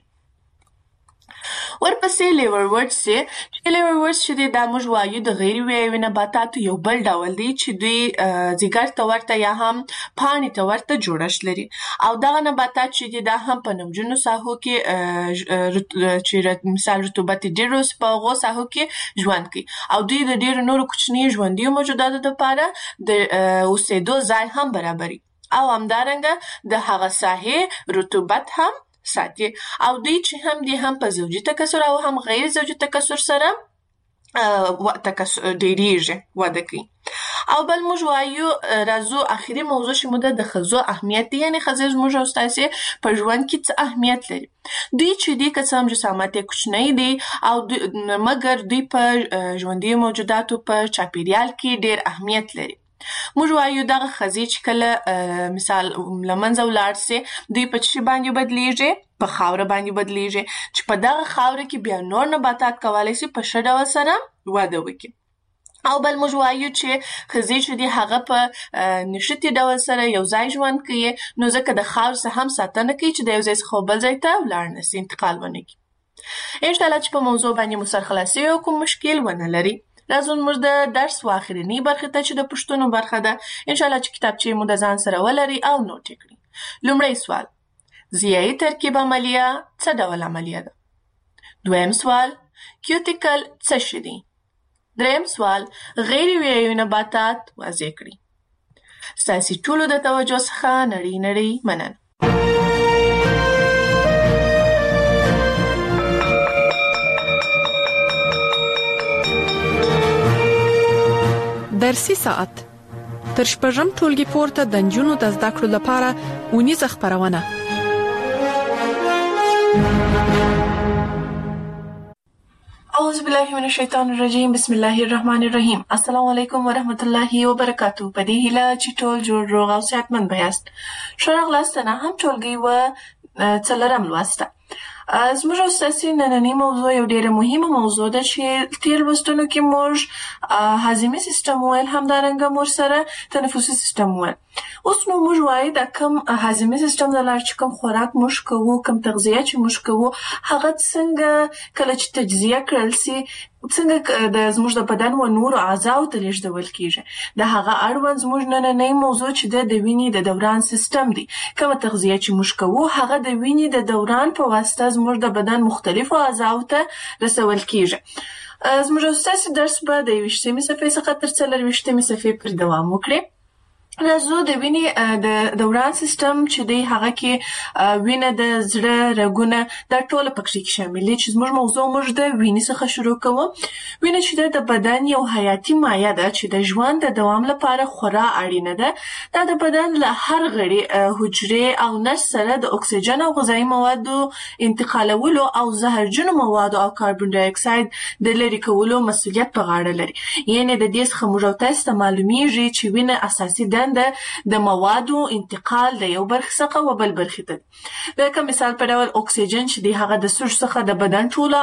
ورپسې لیورورډز دي چې لیورورډز چې دی دا موږ وایو د غیر ویایوي نباتاتو یو بل ډول دی چې دوی ځیګر ته ورته یا هم پاڼې ته ورته جوړښت لري او دغه نباتات چې دی دا هم په نمجنو ساحو کې چې مثال رطوبت ډېر وي په هغو ساحو کې ژوند کوي او دوی د ډېرو نورو کوچنیو ژوندیو موجوداتو دپاره د اوسېدو ځای هم برابري او همدارنګه د هغه ساحې رطوبت هم ساتي او دوی چې هم دي هم په زوجي تکثر او هم غیر زوجي تکثر سره تکثر ډېرېږي وده کوي. او بل موږ وایو راځو اخري موضوع چې موږ د ښځو اهمیت دی یعنې ښځې زموږ او ستاسې په ژوند کې څه اهمیت لري. دوی چې دي که څه هم جسامت یې کوچنی دی او مګر دوی په ژوندیو موجوداتو په چاپیریال کې ډېر اهمیت لري. موږ وایو دغه خزي چې کله مثال له منځه ولاړ سي دوی په څه باندې بدلیږي په خاوره باندې بدلیږي چې په دغه خاوره کې بیا نور نباتات کولی سي په ښه ډول سره وده وکړي. او بل موږ وایو چې خزي چې دي هغه په نښتي ډول سره یو ځای ژوند کوي نو ځکه د خاورې څخه هم ساتنه کوي چې د یو ځای څخه بل ځای ته ولاړ نه سي انتقال ونه کړي. انشاءالله چې په موضوع باندې مو سرخلاصي او کوم مشکل ونه لري راځو موږ د درس و آخرنۍ برخې ته چې د پوښتنو برخه ده انشاءالله چې کتابچې مو د ځان سره ولري او نوټ یې کړي. لومړی سوال ضیایي ترکیب عملیه څه ډول عملیه ده؟ دویم سوال کیوتیکل څه شی دی؟ دریم سوال غیر ویایي نباتات واضح کړي. ستاسې ټولو د توجه څخه نړۍ نړۍ مننه. درسي ساعت تر شپږم ټولګي پورته د نجونو د زده کړو لپاره ونیزه خپرونه. اعوذ بالله من الشیطان الرجیم بسم الله الرحمن الرحیم. السلام علیکم ورحمت الله وبرکاتو. په دې هیله چې ټول جوړ روغ او صحتمند بیاست. ښه راغلاست نه هم ټولګي و څلورم لوسته. زموږ او ستاسې نننۍ موضوع یو ډېره مهمه موضوع ده چې تېر لوستونو کې موږ هاضمي سیستم وویل همدارنګه موږ سره تنفسي سیستم وویل. اوس نو موږ وایو د کم هاضمي سیستم د لار چې کم خوراک موږ کوو، کم تغذیه چې موږ کوو، هغه څنګه کله چې تجزیه کړل سي څنګه د زموږ د بدن و نور اعضاء ته لیږدول کیږي. د هغه اړوند زموږ نننۍ موضوع چې د وینې د دوران سیستم دی. کومه تغذیه چې موږ کوو هغه د وینې د دوران په واسطه زموږ د بدن مختلفو اعضاء ته رسول کیږي. زموږ اساسي درس به د یویشتمې صفحې څخه تر څلورویشتمې صفحې پورې دوام وکړي. راځو د وینې د دوران سیستم چې دی هغه کې وینه د زړه، رګونه دا ټول پکې شامل دي چې زموږ موضوع موږ د وینې څخه شروع کوو. وینه چې د بدن یو حیاتي مایع ده چې د ژوند د دوام لپاره خورا اړینه ده. دا د بدن له هر غړي، حجرې او نسج سره د اکسیجن او غذایي موادو انتقالولو او زهرجنو موادو او کاربن ډای اکساید د لرې کولو مسؤلیت په غاړه لري. یعنې د دې څخه موږ تاسو ته معلومیږي چې وینه اساسي ده د موادو انتقال د یو برخه څخه و بل برخه ته. لکه مثال په ډول اکسیجن چې دی هغه د سږو څخه د بدن ټول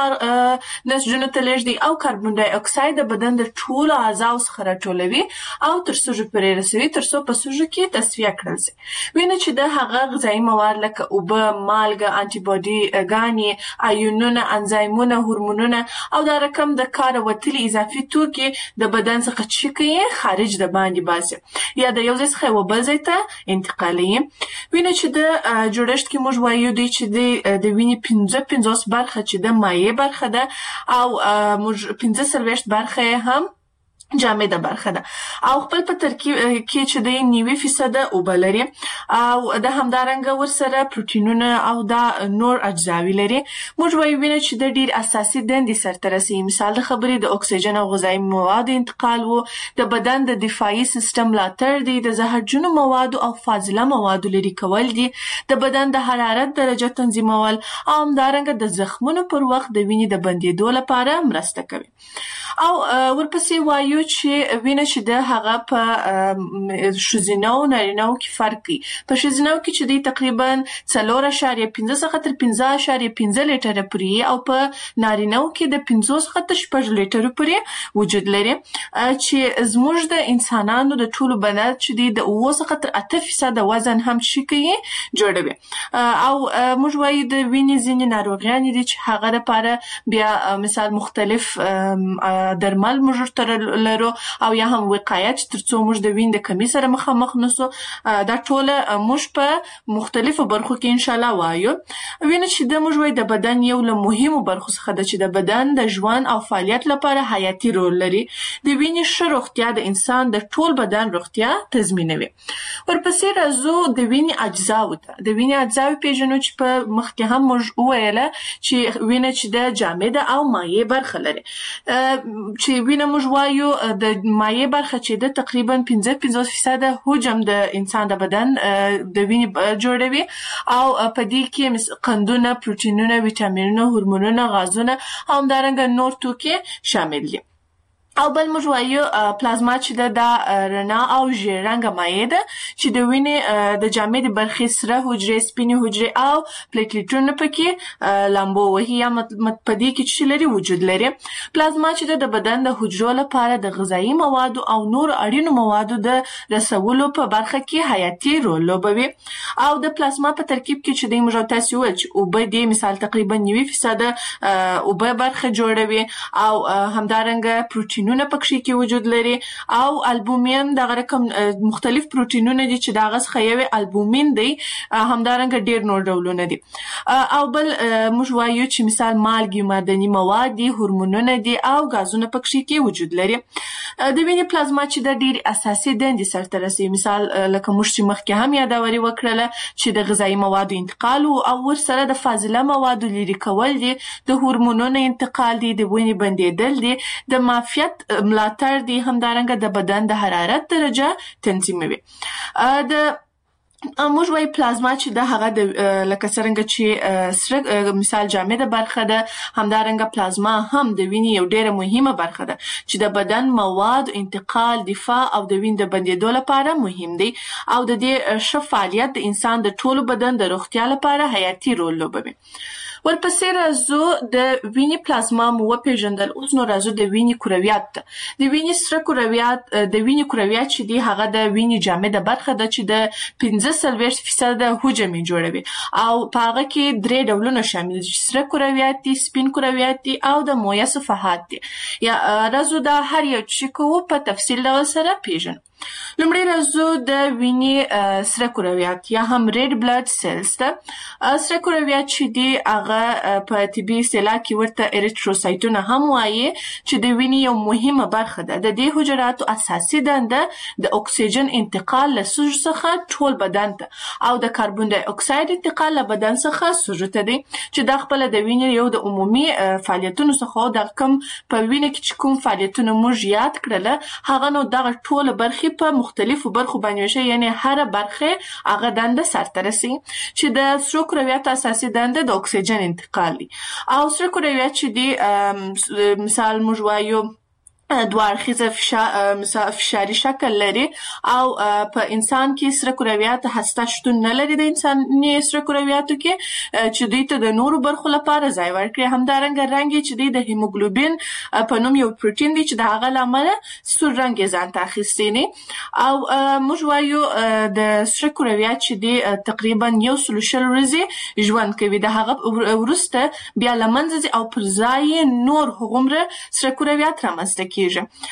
نسجونو ته لیږدي او کاربن ډای اکساید د بدن د ټول اعضاء څخه راټولوي او تر سږو پورې رسوي تر څو په سږو کې تصفیه کړل شي. وینه چې د هغه غذایي مواد لکه اوبه، مالګه، انټي باډي ګانې، آیونونه، انزایمونه، هورمونونه او دا رقم د کار وتلي اضافي توکي د بدن څخه چې کوي خارج د باندې باسي یا د یو ځای څخه یو بل ځای ته انتقالوي. وینه چې د جوړښت کې موږ وایو دی چې د وینې پنځه پنځوس برخه چې د مایع برخه ده او موږ پنځه څلوېښت برخه هم جامده برخه ده او خپل په ترکیب کې چې د نوي فیصد اوبه لري او د همدارنګه ورسره پروتینونه او دا نور اجزاوي لري. موږ وایو وینه چې د ډیر اساسي دندې سرته رسوي. مثال د خبرې د اکسیجن او غذایي موادو انتقال وو، د بدن د دفاعي سیستم ملاتړ دی، د زهرجنو موادو او فاضله موادو لرې کول دي، د بدن د حرارت درجه تنظیمول او همدارنګه د زخمونو پر وخت د وینې د بندېدو لپاره مرسته کوي. او ورپسې وایو چې وینه چې د هغه په ښځینه او نارینه کې فرق کوي. په ښځینه کې چې دی تقریبا څلور اعشاریه پنځه څخه تر پنځه اعشاریه پنځه لیټره پورې او په نارینه کې د پنځه څخه تر شپږ لیټره پورې وجود لري چې زموږ د انسانانو د ټولو بدن چې دی د اوه څخه تر اته فیصد وزن هم شي کوي جوړوي. او موږ وایو د وینې ځینې ناروغیانې دي چې هغه لپاره بیا مثال مختلف درمل موږ تر لرو او یا هم وقایت ترڅو موږ د وین د کمی سره مخامخ نسو. دا ټول موږ په مختلفو برخو کې ان شاء الله وایو. وینه چې د موږ وای د بدن یو له مهمو برخو څخه ده چې د بدن د ژوند او فعالیت لپاره حیاتي رول لري. د وینې ښه روغتیا د انسان د ټول بدن روغتیا تضمینوي. ورپسې راځو د وینې اجزاو ته. د وینې اجزاو پیژنو چې په مخکې هم موږ وویله چې وینه چې د جامده او مایع برخه لري. چې وینه موږ وایو د مایع برخه چې د تقریبا پنځه پنځوس فیصد حجم د انسان د بدن د وینې جوړوي او په دې کې قندونه، پروتینونه، ویټامینونه، هورمونونه، غازونه او همدارنګه نور توکي شامل دي. او بل موږ وایو پلازما چې د رڼا او ژیړ رنګه مایع ده چې د وینې د جامدې برخې سره حجرې، سپینې حجرې او پلیټلیټونه پکې لامبو وهي یا په دې کې چې لري وجود لري. پلازما چې د بدن د حجرو لپاره د غذایي موادو او نور اړینو موادو د رسولو په برخه کې حیاتي رول لوبوي. او د پلازما په ترکیب کې چې د موږ تاسو ویل چې اوبه دي مثال تقریبا نوي فیصد اوبه برخه جوړوي او همدارنګه پروتین پروتینونه پکې کې وجود لري او البومین دغه رقم مختلف پروتینونه دي چې دغه څخه یو البومین دی، همدارنګه ډیر نور ډولونه دي. او بل موږ وایو چې مثال مالګې، معدني مواد دي، هورمونونه دي او غازونه پکې کې وجود لري. د وینې پلازما چې د ډیر اساسي دندې سرته رسوي. مثال لکه موږ چې مخکې هم یادوري وکړله چې د غذایي موادو انتقال او ورسره د فاضله موادو لرې کول دي، د هورمونونو انتقال دي، د وینې بندېدل دي، د معافیت ملاتړ دي، همدارنګه د بدن د حرارت درجه تنظیموي. د موږ وایي پلازما چې د هغه د لکه څرنګه چې سره مثال جامده برخه ده، همدارنګه پلازما هم د وینې یو ډیره مهمه برخه ده چې د بدن مواد انتقال، دفاع او د وینې د بندېدو لپاره مهم دی او د دې ښه فعالیت د انسان د ټولو بدن د روغتیا لپاره حیاتي رول لوبوي. ورپسې راځو د وینې پلازما مو وپېژندل. اوس نو راځو د وینې کرویات ته. د وینې سره کرویات د وینې کرویات چې دي هغه د وینې جامده برخه ده چې د پنځه څلوېښت فیصده حجم یې جوړوي او په هغه کې درې ډولونه شامل دي چې سره کرویات دي، سپین کرویات دي او د مویه صفحات دي. یا راځو دا هر یو چې کوو په تفصیل ډول سره پیژنو. لومړی راځو د وینې سره کرویات یا هم ریډ بلډ سیلز ته. سره کرویات چې دي هغه په طبي اصطلاح کې ورته اریتروسایتونه هم وایي چې د وینې یو مهمه برخه ده. د دې حجراتو اساسي دنده د اکسیجن انتقال له سږو څخه ټول بدن ته او د کاربن ډای اکساید انتقال له بدن څخه سږو ته دی چې دا خپل د وینې یو د عمومي فعالیتونو څخه د کوم په وینې کې چې کوم فعالیتونه موږ یاد کړل هغه نو دغه ټول برخې په مختلفو برخو باندې وشي، یعنی هر برخه هغه دنده سرته رسي چې د سرو کرویاتو اساسي دنده د اکسیجن انتقال دي. او سرو کرویات چې دي مثال موږ وایو دوه اړخیزه فشار فشاري شکل لري او په انسان کې سره کرویات هسته شتون نه لري د انساني سره کرویاتو کې چې دوی ته د نورو برخو لپاره ځای ورکړي. همدارنګه رنګ چې دی د هیموګلوبین په نوم یو پروتین دی چې د هغه له امله سور رنګ یې ځان ته اخیستی دی. او موږ وایو د سره کرویات چې دی تقریبا یو سل شل ورځې ژوند کوي، د هغه وروسته بیا له منځه ځي او پر ځای نور هغومره سره کرویات رامنځته کیږي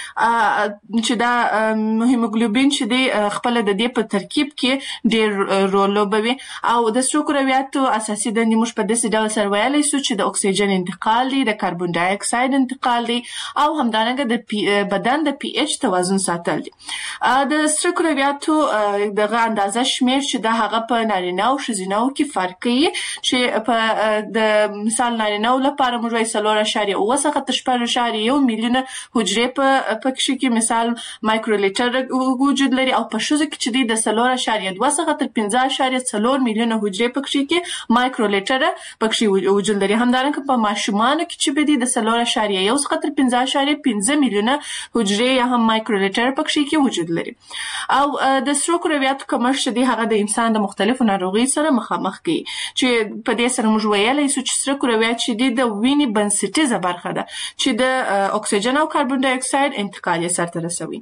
چې دا هیموګلوبین چې دی خپل د دې په ترکیب کې ډېر رول لوبوي. او د سرو کرویاتو اساسي دندې موږ په داسې ډول سره ویلی سو چې د اکسیجن انتقال دی، د کاربن ډای اکساید انتقال دی او همدارنګه د بدن د پی ایچ توازن ساتل دي. د سرو کرویاتو دغه اندازه شمیر چې د هغه په نارینه او ښځینه کې فرق کوي چې په د مثال نارینه لپاره موږ وایو څلور اعشاریه اوه څخه تر شپږ اعشاریه یو میلیونه حجرې په پکې کې مثال مایکرولیټر وجود لري او په ښځو کې چې دی د څلور اعشاریه دوه څخه تر پنځه اعشاریه څلور میلیونه حجرې پکې کې مایکرولیټر پکې وجود لري. همدارنګه په ماشومانو کې چې دی د څلور اعشاریه یو څخه تر پنځه اعشاریه پنځه میلیونه حجرې یا هم مایکرولیټر پکې کې وجود لري. او د سرو کرویاتو کمښت دی هغه د انسان د مختلفو ناروغیو سره مخامخ کوي چې په دې سره موږ ویلی سو چې سره کرویات چې دی د وینې بنسټیزه برخه ده چې د اکسیجن او کاربن ډای اکساید انتقال یې سرته رسوي.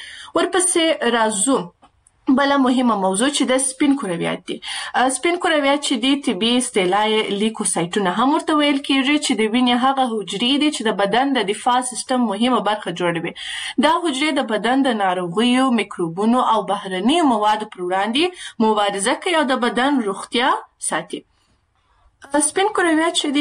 ورپسې راځو بله مهمه موضوع چې د سپین کرویات دي. سپین کرویات چې دي طبي اصطلاح لیکوسایتونه هم ورته ویل کیږي چې د وینې هغه حجرې دي چې د بدن د دفاع سیستم مهمه برخه جوړوي. دا حجرې د بدن د ناروغیو، میکروبونو او بهرنیو موادو پر وړاندې مبارزه کوي او د بدن روغتیا ساتي. سپین کرویات چې دي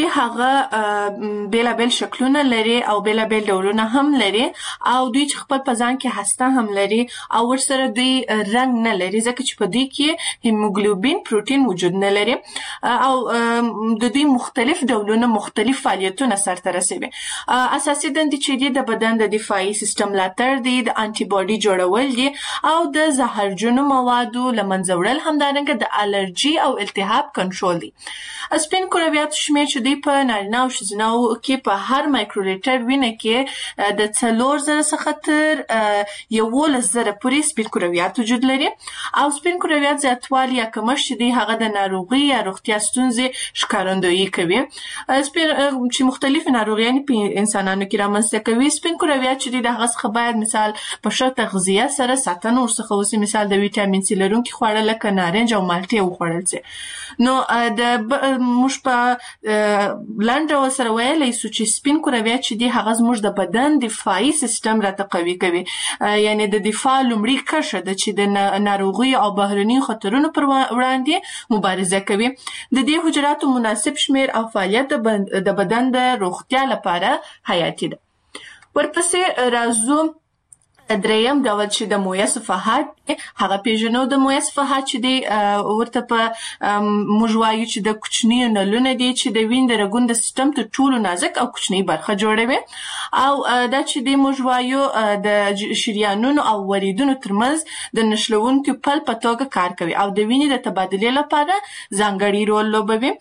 هغه بیلابیل شکلونه لري او بیلابیل ډولونه هم لري او دوی چې خپل په ځان کې هسته هم لري او ورسره دوی رنګ نه لري ځکه چې په دوی کې هیموګلوبین پروتین وجود نه لري او د دوی مختلف ډولونه مختلف فعالیتونه سرته رسوي. اساسي دندې چې دي د بدن د دفاعي سیستم ملاتړ دي، د انټي باډي جوړول دي او د زهرجنو موادو له منځه وړل، همدارنګه د الرجي او التهاب کنټرول دي. سپین کرویاتو شمیر چې دوی په نارینه او ښځینه کې په هر مایکرولیټر وینه کې د څلور زره څخه تر یولس زره پورې سپین کرویات وجود لري. او سپین کرویات زیاتوالی یا کمښت چې دی هغه د ناروغي یا روغتیا ستونزې ښکارندویي کوي. سپین چې مختلفې ناروغیانې په انسانانو کې رامنځته کوي. سپین کرویات چې دی د هغه څخه باید مثال په ښه تغذیه سره ساتنه ورڅخه وشي، مثال د ویټامین سي لرونکي خواړه لکه نارنج او مالټې وخوړل شي. نو د موږ په لنډ ډول سره ویلی سو چې سپین کرویات چې دي هغه زموږ د بدن دفاعي سیستم راته قوي کوي، یعنی د دفاع لومړۍ کرښه ده چې د ناروغیو او بهرنیو خطرونو پر وړاندې مبارزه کوي. د دې حجراتو مناسب شمیر او فعالیت د بدن د روغتیا لپاره حیاتي ده. ورپسې راځو دریم ډول چې د مویه صفحات هغه پیژنو. د مویه صفحات چې دی ورته په موږ وایو چې د کوچنیو نلونه دي چې د وینې د رګونو د سیستم تر ټولو نازک او کوچنۍ برخه جوړوي او دا چې دی موږ وایو د شریانونو او وریدونو ترمنځ د نښلوونکي پل په توګه کار کوي او د وینې د تبادلې لپاره ځانګړی رول لوبوي.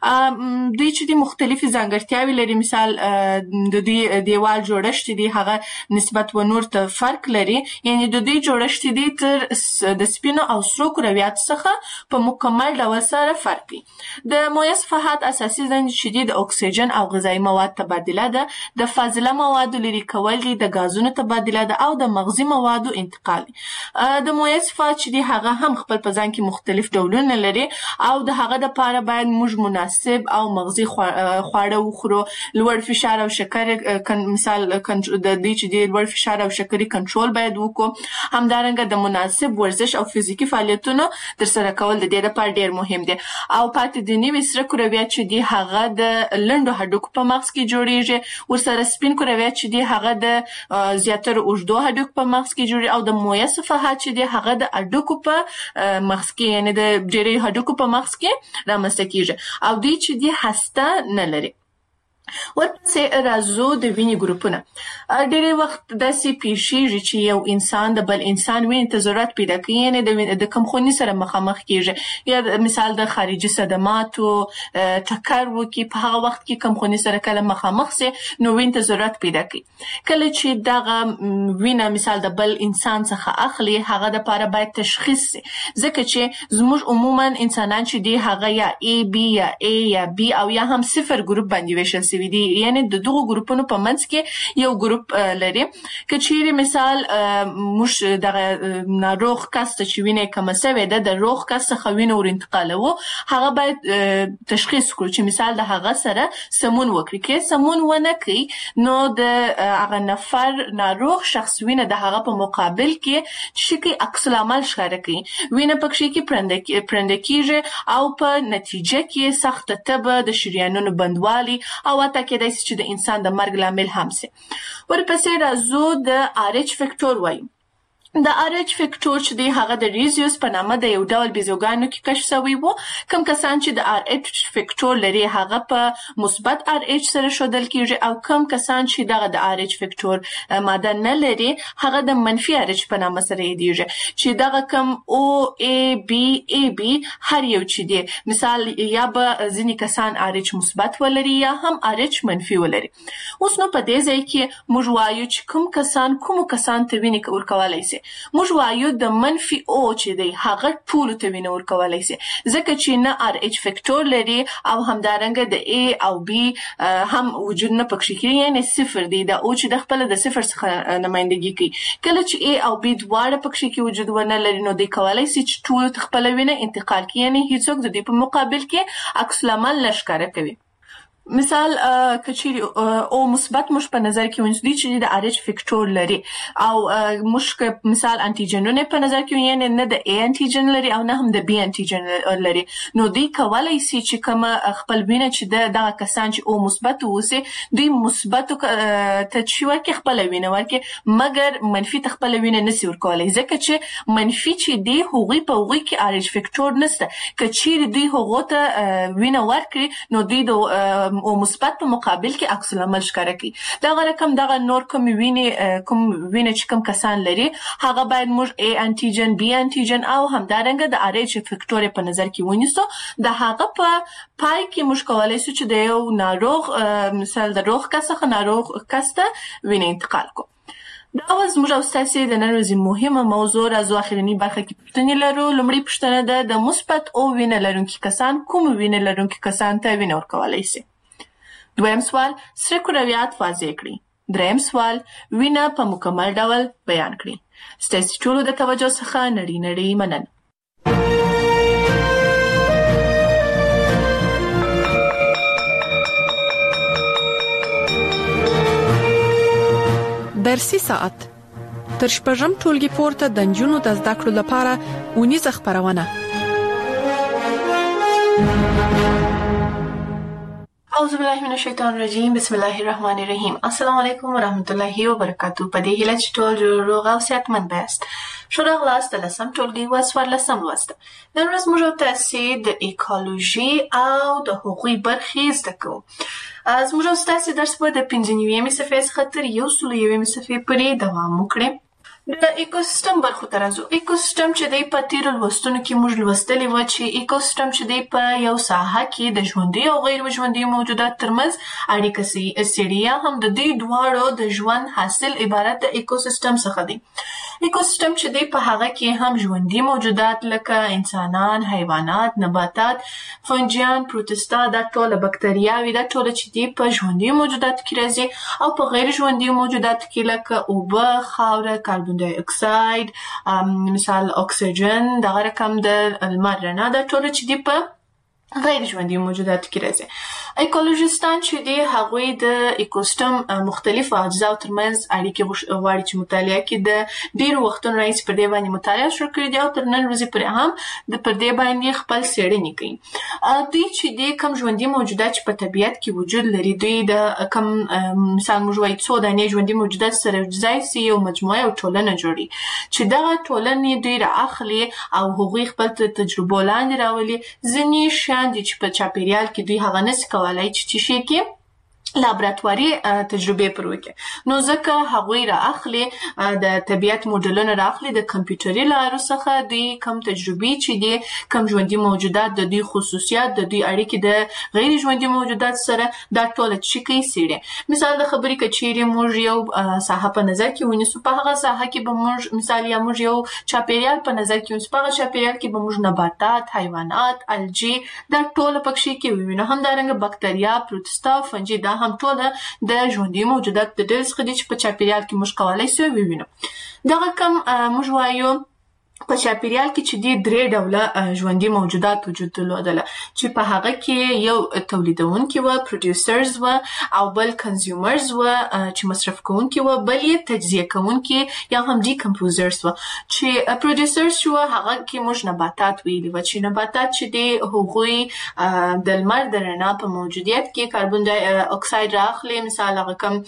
دوی چې دی مختلفې ځانګړتیاوې لري، مثال د دوی دیوال جوړښت دی هغه نسبت و نور ته فرق فرق لري، یعنی د دوی جوړښت دی تر د سپینو او سرو کرویاتو څخه په مکمل ډول سره فرق کوي. د مویه صفحات اساسي دندې چې دي د اکسیجن او غذایي مواد تبادله ده، د فاضله موادو لرې کول دي، د غازونو تبادله ده او د مغذي موادو انتقال. د مویه صفحات چې دي هغه هم خپل په ځان کې مختلف ډولونه لري او د هغه لپاره باید موږ مناسب او مغذي خواړه وخورو. لوړ فشار او شکر مثال د دې چې د لوړ فشار او شکرې کنټرول باید وکړو. همدارنګه د مناسب ورزش او فزیکي فعالیتونو ترسره کول د دې لپاره ډیر مهم دي. او پاتې د نوي سره کرویات چې دي هغه د لنډو هډوکو په مغز کې جوړیږي، ورسره سپین کرویات چې دي هغه د زیاتره اوږدو هډوکو په مغز کې جوړیږي او د مویه صفحات چې دي هغه د هډوکو په مغز کې یعنی د ډېری هډوکو په مغز کې رامنځته کیږي او دوی چې دي هسته نه لري. ورپسې راځو د وینې ګروپونه. ډېری وخت داسې پیښیږي چې یو انسان د بل انسان وینې ته ضرورت پیدا کوي، یعنی د د کمخوني سره مخامخ کیږي، یا مثال د خارجي صدماتو ټکر وکړي، په هغه وخت کې کمخوني سره کله مخامخ سي نو وینې ته ضرورت پیدا کوي. کله چې دغه وینه مثال د بل انسان څخه اخلي هغه د لپاره باید تشخیص سي، ځکه چې زموږ عموما انسانان چې دي هغه یا A B یا A یا B او یا هم صفر ګروپ باندې ویشل سوي دي، یعنی د دغه ګروپونو په منځ کې یو ګروپ لري. که چیرې مثال موږ دغه ناروغ کس ته چې وینه کمه سوې ده د روغ کس څخه وینه ور انتقالوو، هغه باید تشخیص کړو چې مثال د هغه سره سمون وکړي. که سمون ونه کړي نو د هغه نفر ناروغ شخص وینه د هغه په مقابل کې چې کوي عکس العمل ښکاره کوي، وینه پکې کې پرنده کیږي او په نتیجه کې سخت تبه، د شریانونو بندوالي او حتی کېدای شي چې د انسان د مرګ لامل هم سي. ورپسې راځو د آر ایچ فیکټور وایي. د آر ایچ فیکټور چې دی هغه د ریزیوس په نامه د یو ډول بیزوګانو کې کشف شوی وو. کوم کسان چې د آر ایچ فیکټور لري هغه په مثبت آر ایچ سره ښودل کیږي او کوم کسان چې دغه د آر ایچ فیکټور ماده نه لري هغه د منفي آر ایچ په نامه سره یادیږي، چې دغه کوم او ای بی ای بی هر یو چې دی مثال یا به ځینې کسان آر ایچ مثبت ولري یا هم آر ایچ منفي ولري. اوس نو په دې ځای کې موږ وایو چې کوم کسان کوم کسان ته وینې ورکولی سي. موږ وایو د منفي او چې دی هغه ټولو ته وینه ورکولی سي، ځکه چې نه آر ایچ فیکټور لري او همدارنګه د A او B هم وجود نه پکې کوي، یعنی صفر دی. د او چې د خپل د صفر څخه نمائندګي کوي. کله چې A او B دواړه پکې کې وجود ونه لري نو دوی کولی سي چې ټولو ته خپل وینه انتقال کړي، یعنی هیڅوک د دې په مقابل کې عکس العمل نه ښکاره کوي. مثال کچيري او مثبت مش په نظر کې ونیسو چې د آر ایچ فیکټور لري او مش مثال انټیجنونه په نظر کې یعنی نه د A انټیجن لري او نه هم د B انټیجن لري، نو دوی کولای شي چې کوم خپل وینه چې د کسان چې او مثبت وسی دوی مثبت ته چې ورکه خپل وینه ورکه، مګر منفي ته خپل وینه نسی ورکولای، ځکه چې منفي چې دی هغوی په هغوی کې آر ایچ فیکټور نشته. کچيري دوی هغه ته وینه ورکړي نو دوی د او مثبت په مقابل کې عکس العمل ښکاره کوي. دغه رقم دغه نور کوم وینې کوم وینې چې کوم کسان لري هغه باید موږ A انټیجن B انټیجن او همدارنګه د آر ایچ فیکټور په نظر کې ونیسو. د هغه په پای کې موږ کولای شو چې د یو ناروغ مثال د روغ کس څخه ناروغ کس ته وینې انتقال کو. دا اوس موږ او تاسو د نن ورځې مهمه موضوع راځو اخرنی برخه کې پوښتنې لرو. لومړی پوښتنه ده د مثبت او وینه لرونکي کسان کوم وینه لرونکي کسان ته وینه ورکولای شي؟ دویم سوال سره کرویات واضح کړئ. دریم سوال وینه په مکمل ډول بیان کړئ. ستاسو ټولو د توجه څخه نړۍ نړۍ مننه. درسي ساعت تر شپږم ټولګي پورته د نجونو د زده کړو لپاره ونیزه خبرونه. اعوذ بالله من الشیطان الرجیم بسم الله الرحمن الرحیم. السلام علیکم ورحمت الله وبرکاتہ. په دې هیله چې ټول روغ او صحتمند یاست. شو راغلاست د لسم ټولګي و څوارلسم لوست. نن ورځ موږ تاسو د ایکولوژي او د حقوقي برخې زده کوو. از موږ تاسو درس په د پنځه نیمې صفحې څخه تر یو سل یوې صفحې پورې دوام وکړي. د ایکوسیستم برخو ته راځو. ایکوسیستم چې دی په تیرو لوستونو کې موږ لوستلي وو چې ایکوسیستم چې دی په یو ساحه کې د ژوندي او غیر ژوندي موجودات ترمنځ اړیکه څېړي، یا هم د دې دواړو د ژوند حاصل عبارت د ایکوسیستم څخه دی. ایکوسیستم چې دی په هغه کې هم ژوندي موجودات لکه انسانان، حیوانات، نباتات، فنجیان، پروتستا، دا ټول بکتریاوې، دا ټول چې دی په ژوندي موجوداتو کې راځي، او په غیر ژوندي موجوداتو کې لکه اوبه، خاوره، کاربن ډای اکساید، مثال اکسیجن، دغه رقم د لمر رڼا، دا ټول چې دی په غیر ژوندي موجوداتو کې راځي. ایکولوژیستان چې دی هغوی د ایکوسیستم مختلفو اجزاو ترمنځ اړیکې غواړي چې مطالعه کړي. د ډېرو وختونو راهیسې پر دې باندې مطالعه شروع کړې دي او تر نن ورځې پورې هم د پر دې باندې خپل څېړنې کوي. دوی چې دی کوم ژوندي موجودات چې په طبیعت کې وجود لري، دوی د کوم مثال موږ وایو څو دانې ژوندي موجودات سره یوځای سي یو مجموعه او ټولنه جوړي، چې دغه ټولنې دوی رااخلي او هغوی خپل تجربو لاندې راولي. ځینې شیان دي چې په چاپیریال کې دوی هغه نشي کولای چې چې شي کې لابراتواري تجربې پر وکړي، نو ځکه هغوی رااخلي د طبیعت موډلونه رااخلي د کمپیوټري لارو څخه، دوی کوم تجربې چې دي کوم ژوندي موجودات د دوی خصوصیات د دوی اړیکې د غیر ژوندي موجودات سره دا ټول چې کوي څېړي. مثال د خبرې که چیرې موږ یو ساحه په نظر کې ونیسو، په هغه ساحه کې به موږ مثال یا موږ یو چاپیریال په نظر کې ونیسو، په هغه چاپیریال کې به موږ نباتات، حیوانات، الجی دا ټول پکښې کې ووینو، همدارنګه بکتریا، پروتستا، فنجي، دا هم ټوله د ژوندي موجودات د ډلې څخه دي چې په چاپیریال کې موږ کولی سو ووینو. دغه کوم موږ وایو په چاپیریال کې چې دی درې ډوله ژوندي موجودات وجود درلودله، چې په هغه کې یو تولیدونکي و، پروډیوسرز و، او بل کنزیومرز و چې مصرف کوونکي و، بل یې تجزیه کوونکي یا هم ډیکمپوزرز و. چې پروډیوسرز چې و هغه کې موږ نباتات ویلي و، چې نباتات چې دی هغوی د لمر د رڼا په موجودیت کې کاربن ډای اکساید رااخلي، مثال هغه کوم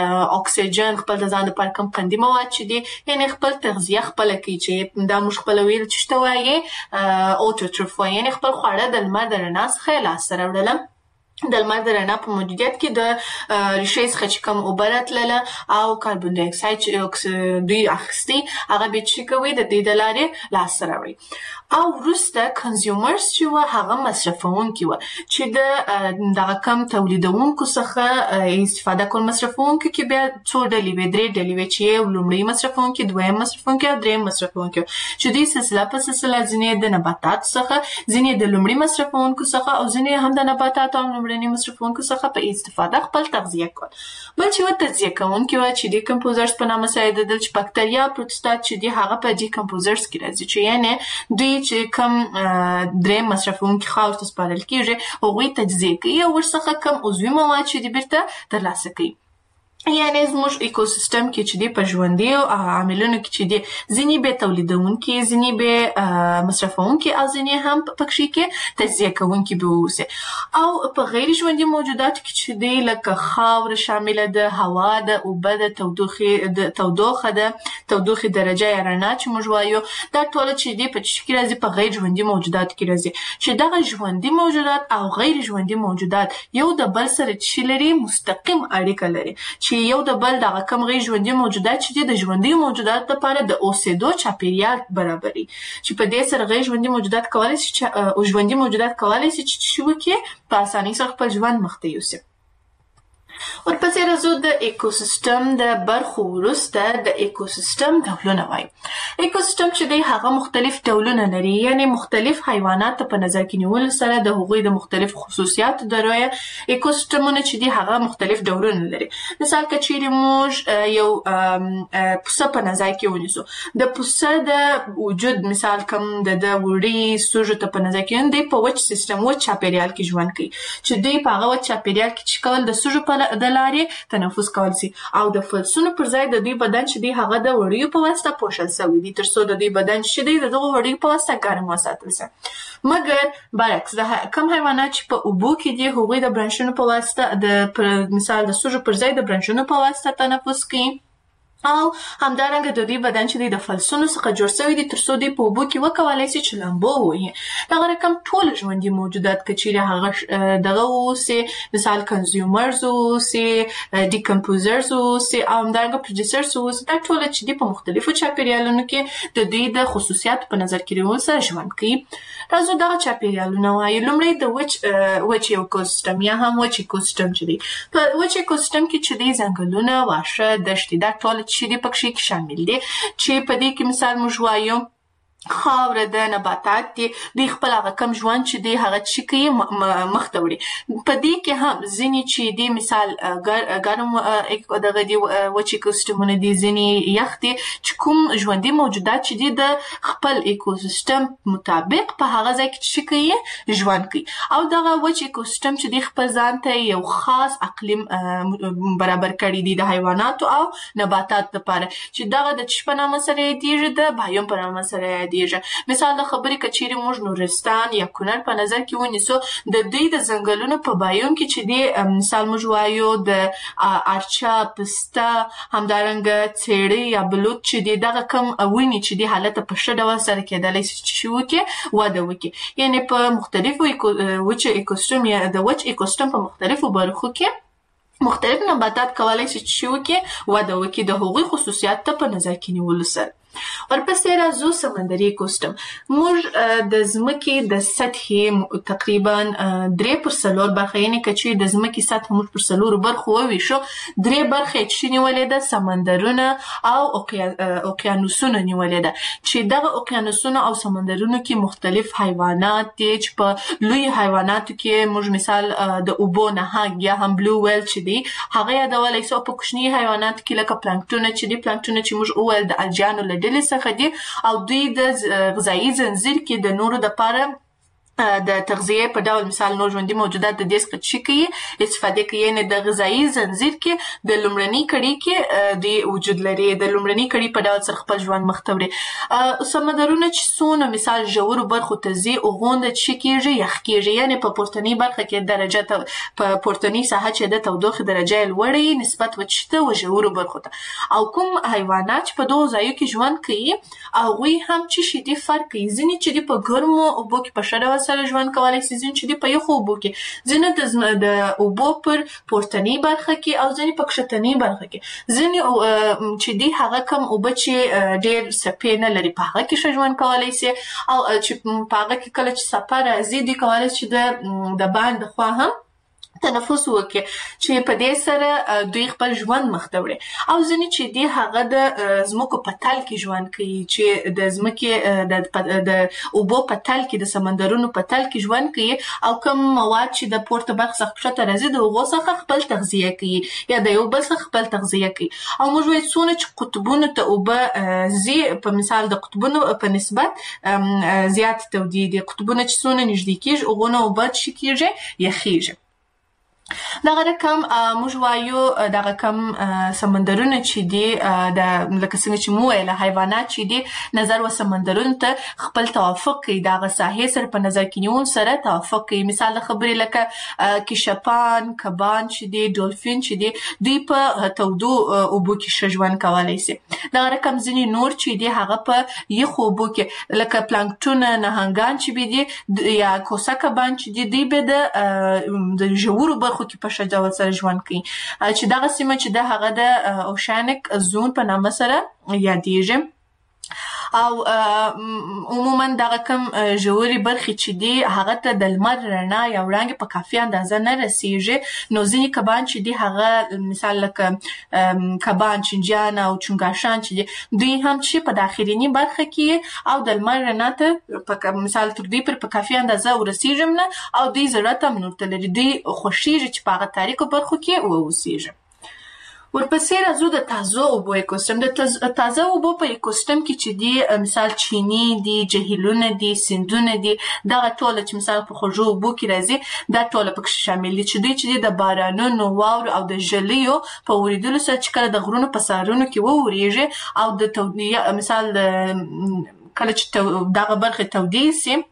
اکسیجن خپل د ځان لپاره کوم قندي مواد چې دی یعنې خپل تغذیه خپله کوي، چې دا موږ خپل ویل چې شته وایي اوټوټروف وایي، یعنې خپل خواړه د لمر د رڼا څخه یې لاسته راوړله. د لمر د رڼا په موجودیت کې د ریښې څخه چې کوم اوبه راتلله او کاربن ډای اکساید چې دوی اخیستي هغه بیا چې کوي د دې د لارې لاسته راوړي. او وروسته کنزیومرز چې وه هغه مصرفونکي وه، چې د دغه کم تولیدونکو څخه استفاده کول. مصرفونکو کې بیا څو ډلې وې، درې ډلې وې، چې یو لومړی مصرفونکي، دویم مصرفونکي او دریم مصرفونکي، چې دوی سلسله په سلسله ځینې د نباتاتو څخه، ځینې د لومړي مصرفونکو څخه او ځینې هم د نباتاتو او لومړني مصرفونکو څخه په استفاده خپل تغذیه کول. بل چې وه تجزیه کوونکي وه، چې ډیکمپوزرز په نامه سره یادېدل، چې بکتریا، پروتستا چې دي هغه په ډیکمپوزرز کې راځي، چې یعنې دوی چې کوم دریم مصرفونکي خاورې ته سپارل کېږي هغوی تجزیه کوي او ورڅخه کوم عضوي مواد چې دي بیرته ترلاسه کوي. یعنی زموږ ایکوسیستم کې چې دی په ژوندي عاملونو کې چې دی ځینې به تولیدونکي، ځینې به مصرفونکي او ځینې هم پکښې کې تجزیه کوونکي به واوسي. او په غیر ژوندي موجوداتو کې چې دی لکه خاوره شامله ده، هوا ده، اوبه ده، تودوخې د تودوخه ده، تودوخې درجه یا رڼا چې موږ وایو، دا ټوله چې دی په څه کې راځي؟ په غیر ژوندي موجوداتو کې راځي. چې دغه ژوندي موجودات او غیر ژوندي موجودات یو د بل سره چې لري مستقیم اړیکه لري، چې یو د بل دغه کم غیر ژوندي موجودات چې دي د ژوندي موجودات لپاره د اوسېدو چاپیریال برابري، چې په دې سره غیر ژوندي موجودات کولی شي او ژوندي موجودات کولی شي چې څه وکړي؟ په اسانۍ سره خپل ژوند مخته یوسي. ورپسې راځو د ایکوسیستم د برخو وروسته د ایکوسیستم ډولونه وایو. ایکوسیستم چې دی هغه مختلف ډولونه لري، یعنی مختلف حیوانات په نظر کې نیولو سره د هغوی د مختلف خصوصیاتو د رویه ایکوسیستمونه چې دی هغه مختلف ډولونه لري. مثال که چیرې موږ یو پسه په نظر کې ونیسو، د پسه د وجود مثال کوم د د وړي سوژو ته په نظر کې ونیسو، دی په وچ سیستم وچ چاپیریال کې ژوند کوي، چې دی په هغه وچ چاپیریال کې چې کول د سوژو په د لارې تنفس کول سي، او د فلسونو پر ځای د دوی بدن چې دی هغه د وړیو په واسطه پوښل شوی دی، تر څو د دوی بدن چې دی د دغو وړیو په واسطه ګرم وساتل سي. مګر برعکس د کم حیوانات چې په اوبو کې دي هغوی د برانشونو په واسطه د مثال د سوژو پر ځای د برانشونو په واسطه تنفس کوي، او همدارنګه د دوی بدن چې د فلسونو څخه جوړ شوی دی تر څو دوی په اوبو کې وکولای شي چې لامبو ووهي. دغه رقم ټول ژوندي موجودات که چیرې هغه دغه اوسي مثال کنزیومرز اوسي ډیکمپوزرز اوسي او همدارنګه پروډیوسرز اوسي دا ټول چې دی په مختلفو چاپیریالونو کې د دوی د خصوصیاتو په نظر کې نیول سره ژوند کوي. راځو دغه چاپیریالونه وایو. لومړی د وچ وچ ایکوسیستم یا هم وچ ایکوسیستم چې دی په وچ ایکوسیستم کې چې دی ځنګلونه واښه دښتې دا ټول چې دی پکې کې شامل دي چې په دې کې مثال موږ وایو خاوره د نباتات دي دوی خپل هغه کم ژوند چې دی هغه چې کوي مخ ته وړي. په دې کې هم ځینې چې دی مثال ګرم دغه دی وچ ایکوسیستمونه دي ځینې یخ دي چې کوم ژوندي موجودات چې دی د خپل ایکوسیستم مطابق په هغه ځای کې چې کوي ژوند کوي او دغه وچ ایکوسیستم چې دی خپل ځان ته یو خاص اقلیم برابر کړی دی د حیواناتو او نباتاتو لپاره چې دغه د چی په نامه سره یادیږي د بایوم په نامه سره یادیږي. مثال د خبرې کچېرې موږ نورستان یا کونړ په نظر کې ونیسو د دوی د ځنګلونو په بایوم کې چې دی مثال موږ وایو د ارچا پسته همدارنګه څېړۍ یا بلوط چې دی دغه کم ونې چې دی حالت په ښه ډول سره کېدلی شي چې وکړي وده وکړي. یعنې په مختلفو وچ ایکوسیستم یا د وچ ایکوسیستم په مختلفو برخو کې مختلف نباتات کولای شي چې وکړي وده وکړي د هغوی خصوصیات ته په نظر کې نیولو سره. ورپسې راځو سمندري ایکوسیستم. موږ د ځمکې د سطحې تقریبا درې پر څلور برخه یعنې که چې د ځمکې سطح موږ پر څلورو برخو وویشو درې برخې چې نیولې ده سمندرونه او اوقیانوسونه نیولې ده چې دغه اوقیانوسونه او سمندرونو کې مختلف حیوانات دي چې په لوی حیواناتو کې موږ مثال د اوبو نهنګ یا هم بلو ویل چې دی هغه یادولی سو. په کوچني حیواناتو کې لکه پلانکټونه چې دي پلانکټونه چې موږ وویل د الجیانو له ډلې څخه دي او دوی د غذایي ځنځیر کې د نورو دپاره د تغذیې په ډول مثال نور ژوندي موجودات د دې څخه چې کوي استفاده کوي یعنې د غذایي ځنځیر کې د لومړنۍ کړۍ کې دوی وجود لري د لومړنۍ کړۍ په ډول سره خپل ژوند مخ ته وړي. سمندرونه چې څونه مثال ژورو برخو ته ځي هغومره چې کېږي یخ کېږي یعنې په پورتنۍ برخه کې درجه په پورتنۍ ساحه چې د تودوخې درجه یې لوړه نسبت وچ ته و ژورو برخو ته او کوم حیوانات چې په دغو ځایو کې ژوند کوي هغوی هم چې شي دي فرق کوي. ځینې چې دي په ګرمو اوبو کې په ښه ډول سره ژوند کولای شي ځینې چې دي په یخو اوبو کې ځینې د اوبو پر پورتنۍ برخه کې او ځینې په کښتنۍ برخه کې ځینې چې دي هغه کم اوبه چې ډېر څپې نه لري په هغه کې ښه ژوند کولای شي او چې په هغه کې کله چې څپه راځي دوی کولای شي د باندې خوا هم تنفس وکړي چې په دې سره دوی خپل ژوند مخ ته وړي او ځینې چې دي هغه د ځمکو په تل کې ژوند کوي چې د ځمکې د اوبو په تل کې د سمندرونو په تل کې ژوند کوي او کوم مواد چې د پورته برخه څخه ښکته راځي د هغو څخه خپل تغذیه کوي یا د یو بل څخه خپل تغذیه کوي. او موږ وایو څونه چې قطبونو ته اوبه ځي په مثال د قطبونو په نسبت زیات تودې دي قطبونه چې څونه نږدې کېږي هغونه اوبه چې کېږي یخېږي. دغه رقم موږ وایو دغه کم سمندرونه چې دي د لکه څنګه چې مو ویله حیوانات چې دي نظر و سمندرونو ته خپل توافق کوي د هغه ساحې سره په نظر کې نیول سره توافق کوي. مثال د خبرې لکه کشپان کبان چې دي ډولفین چې دي دوی په تودو اوبو کې ښه ژوند کولی شي. دغه رقم ځینې نور چې دي هغه په یخو اوبو کې لکه پلانکټونه نهنګان چې دي یا کوسه کبان چې دي دوی به د ژورو برخو کې په ښه ډول سره ژوند کوي چې دغه سیمه چې ده هغه د اوشانیک زون په نامه سره یادیږي او عموما دغه کم ژورې برخې چې دي هغه ته د لمر رڼا یا وړانګې په کافي اندازه نه رسیږي نو ځینې کبان چې دي هغه مثال لکه کبان چینجیان او چونګاشان چې دي دوی هم چې په داخلینی برخه کې او د لمر رڼا ته مثال تر دوی پر په کافي اندازه ورسیږي نه او دوی زړه ته هم نور لري دوی خوښیږي چې په هغه تاریکو برخو کې واوسیږي. ورپسې راځو د تازه اوبو ایکوسیستم. د تازه اوبو په ایکوسیستم کې چې دي مثال چینی دي جهیلونه دي سیندونه دي دغه ټوله چې مثال په خوږو اوبو کې راځي دا ټوله پکې شامل دي چې دوی چې دي د بارانونو واورو او د ژلیو په ورېدلو سره چې کله د غرونو په سرونو کې وورېږي او د مثال کله چې دغه برخې تودې سي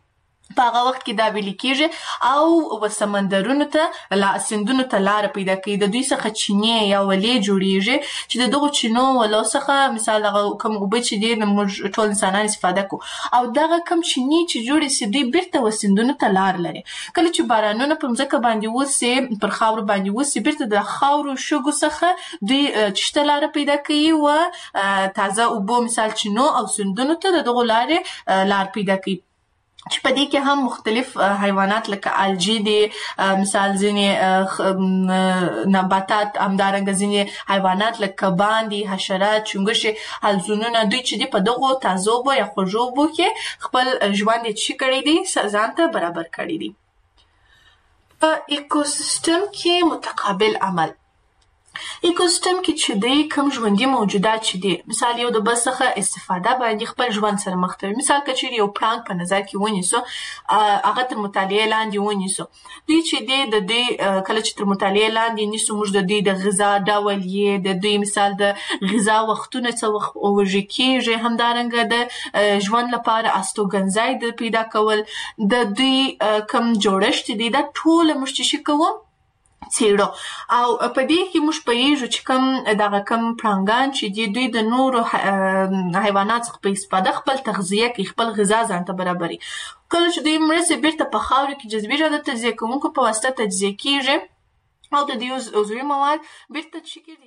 په هغه وخت کې دا ویل کېږي او و سمندرونو ته لا سندونو ته لار پیدا کوي. د دوی څخه چینې یا ولې جوړیږي چې د دغه چینو ولو څخه مثال هغه کوم اوبه چې دي موږ ټول انسانان استفاده کوو او دغه کوم چینې چې جوړې سي دوی بیرته و سندونو ته لار لري. کله چې بارانونه په ځمکه باندې وسي پر خاورو باندې وسي بیرته د خاورو شګو څخه دوی چشته لار پیدا کوي و تازه اوبه مثال چینو او سندونو ته د دغه لارې لار پیدا کوي چې په دې کې هم مختلف حیوانات لکه الجی دي مثال ځینې نباتات همدارنګه ځینې حیوانات لکه کبان دي حشرات چونګښې حلزونونه دوی چې دي په دغو تازه اوبو یا خوږو اوبو کې خپل ژوند یې څه کړی دي ځان ته برابر کړی دي. په ایکوسیستم کې متقابل عمل ایکوسیستم کې چې دی کوم ژوندي موجودات چې دي مثال یو د بل څخه استفاده باندې خپل ژوند سره مخ ته مثال که چیرې یو پړانګ په نظر کې ونیسو هغه تر مطالعې لاندې ونیسو دوی چې دی د دوی کله چې تر مطالعې لاندې نیسو موږ د دوی د غذا ډول یې د دوی مثال د غذا وختونه څه وخت وژل کېږي همدارنګه د ژوند لپاره استوګنځای د پیدا کول د دوی کوم جوړښت دی دا ټول موږ چې کوو څیړو او په دې کې موږ پوهیږو چې کوم دغه کوم پړانګان چې دي دوی د نورو حیوانات څخه په استفاده خپل تغذیه کوي خپل غذا ځان ته برابري. کله چې دوی مړه سي بیرته په خاورو کې جذبیږي د تجزیه کوونکو په واسطه تجزیه کیږي او د دې عضوي مواد بیرته چې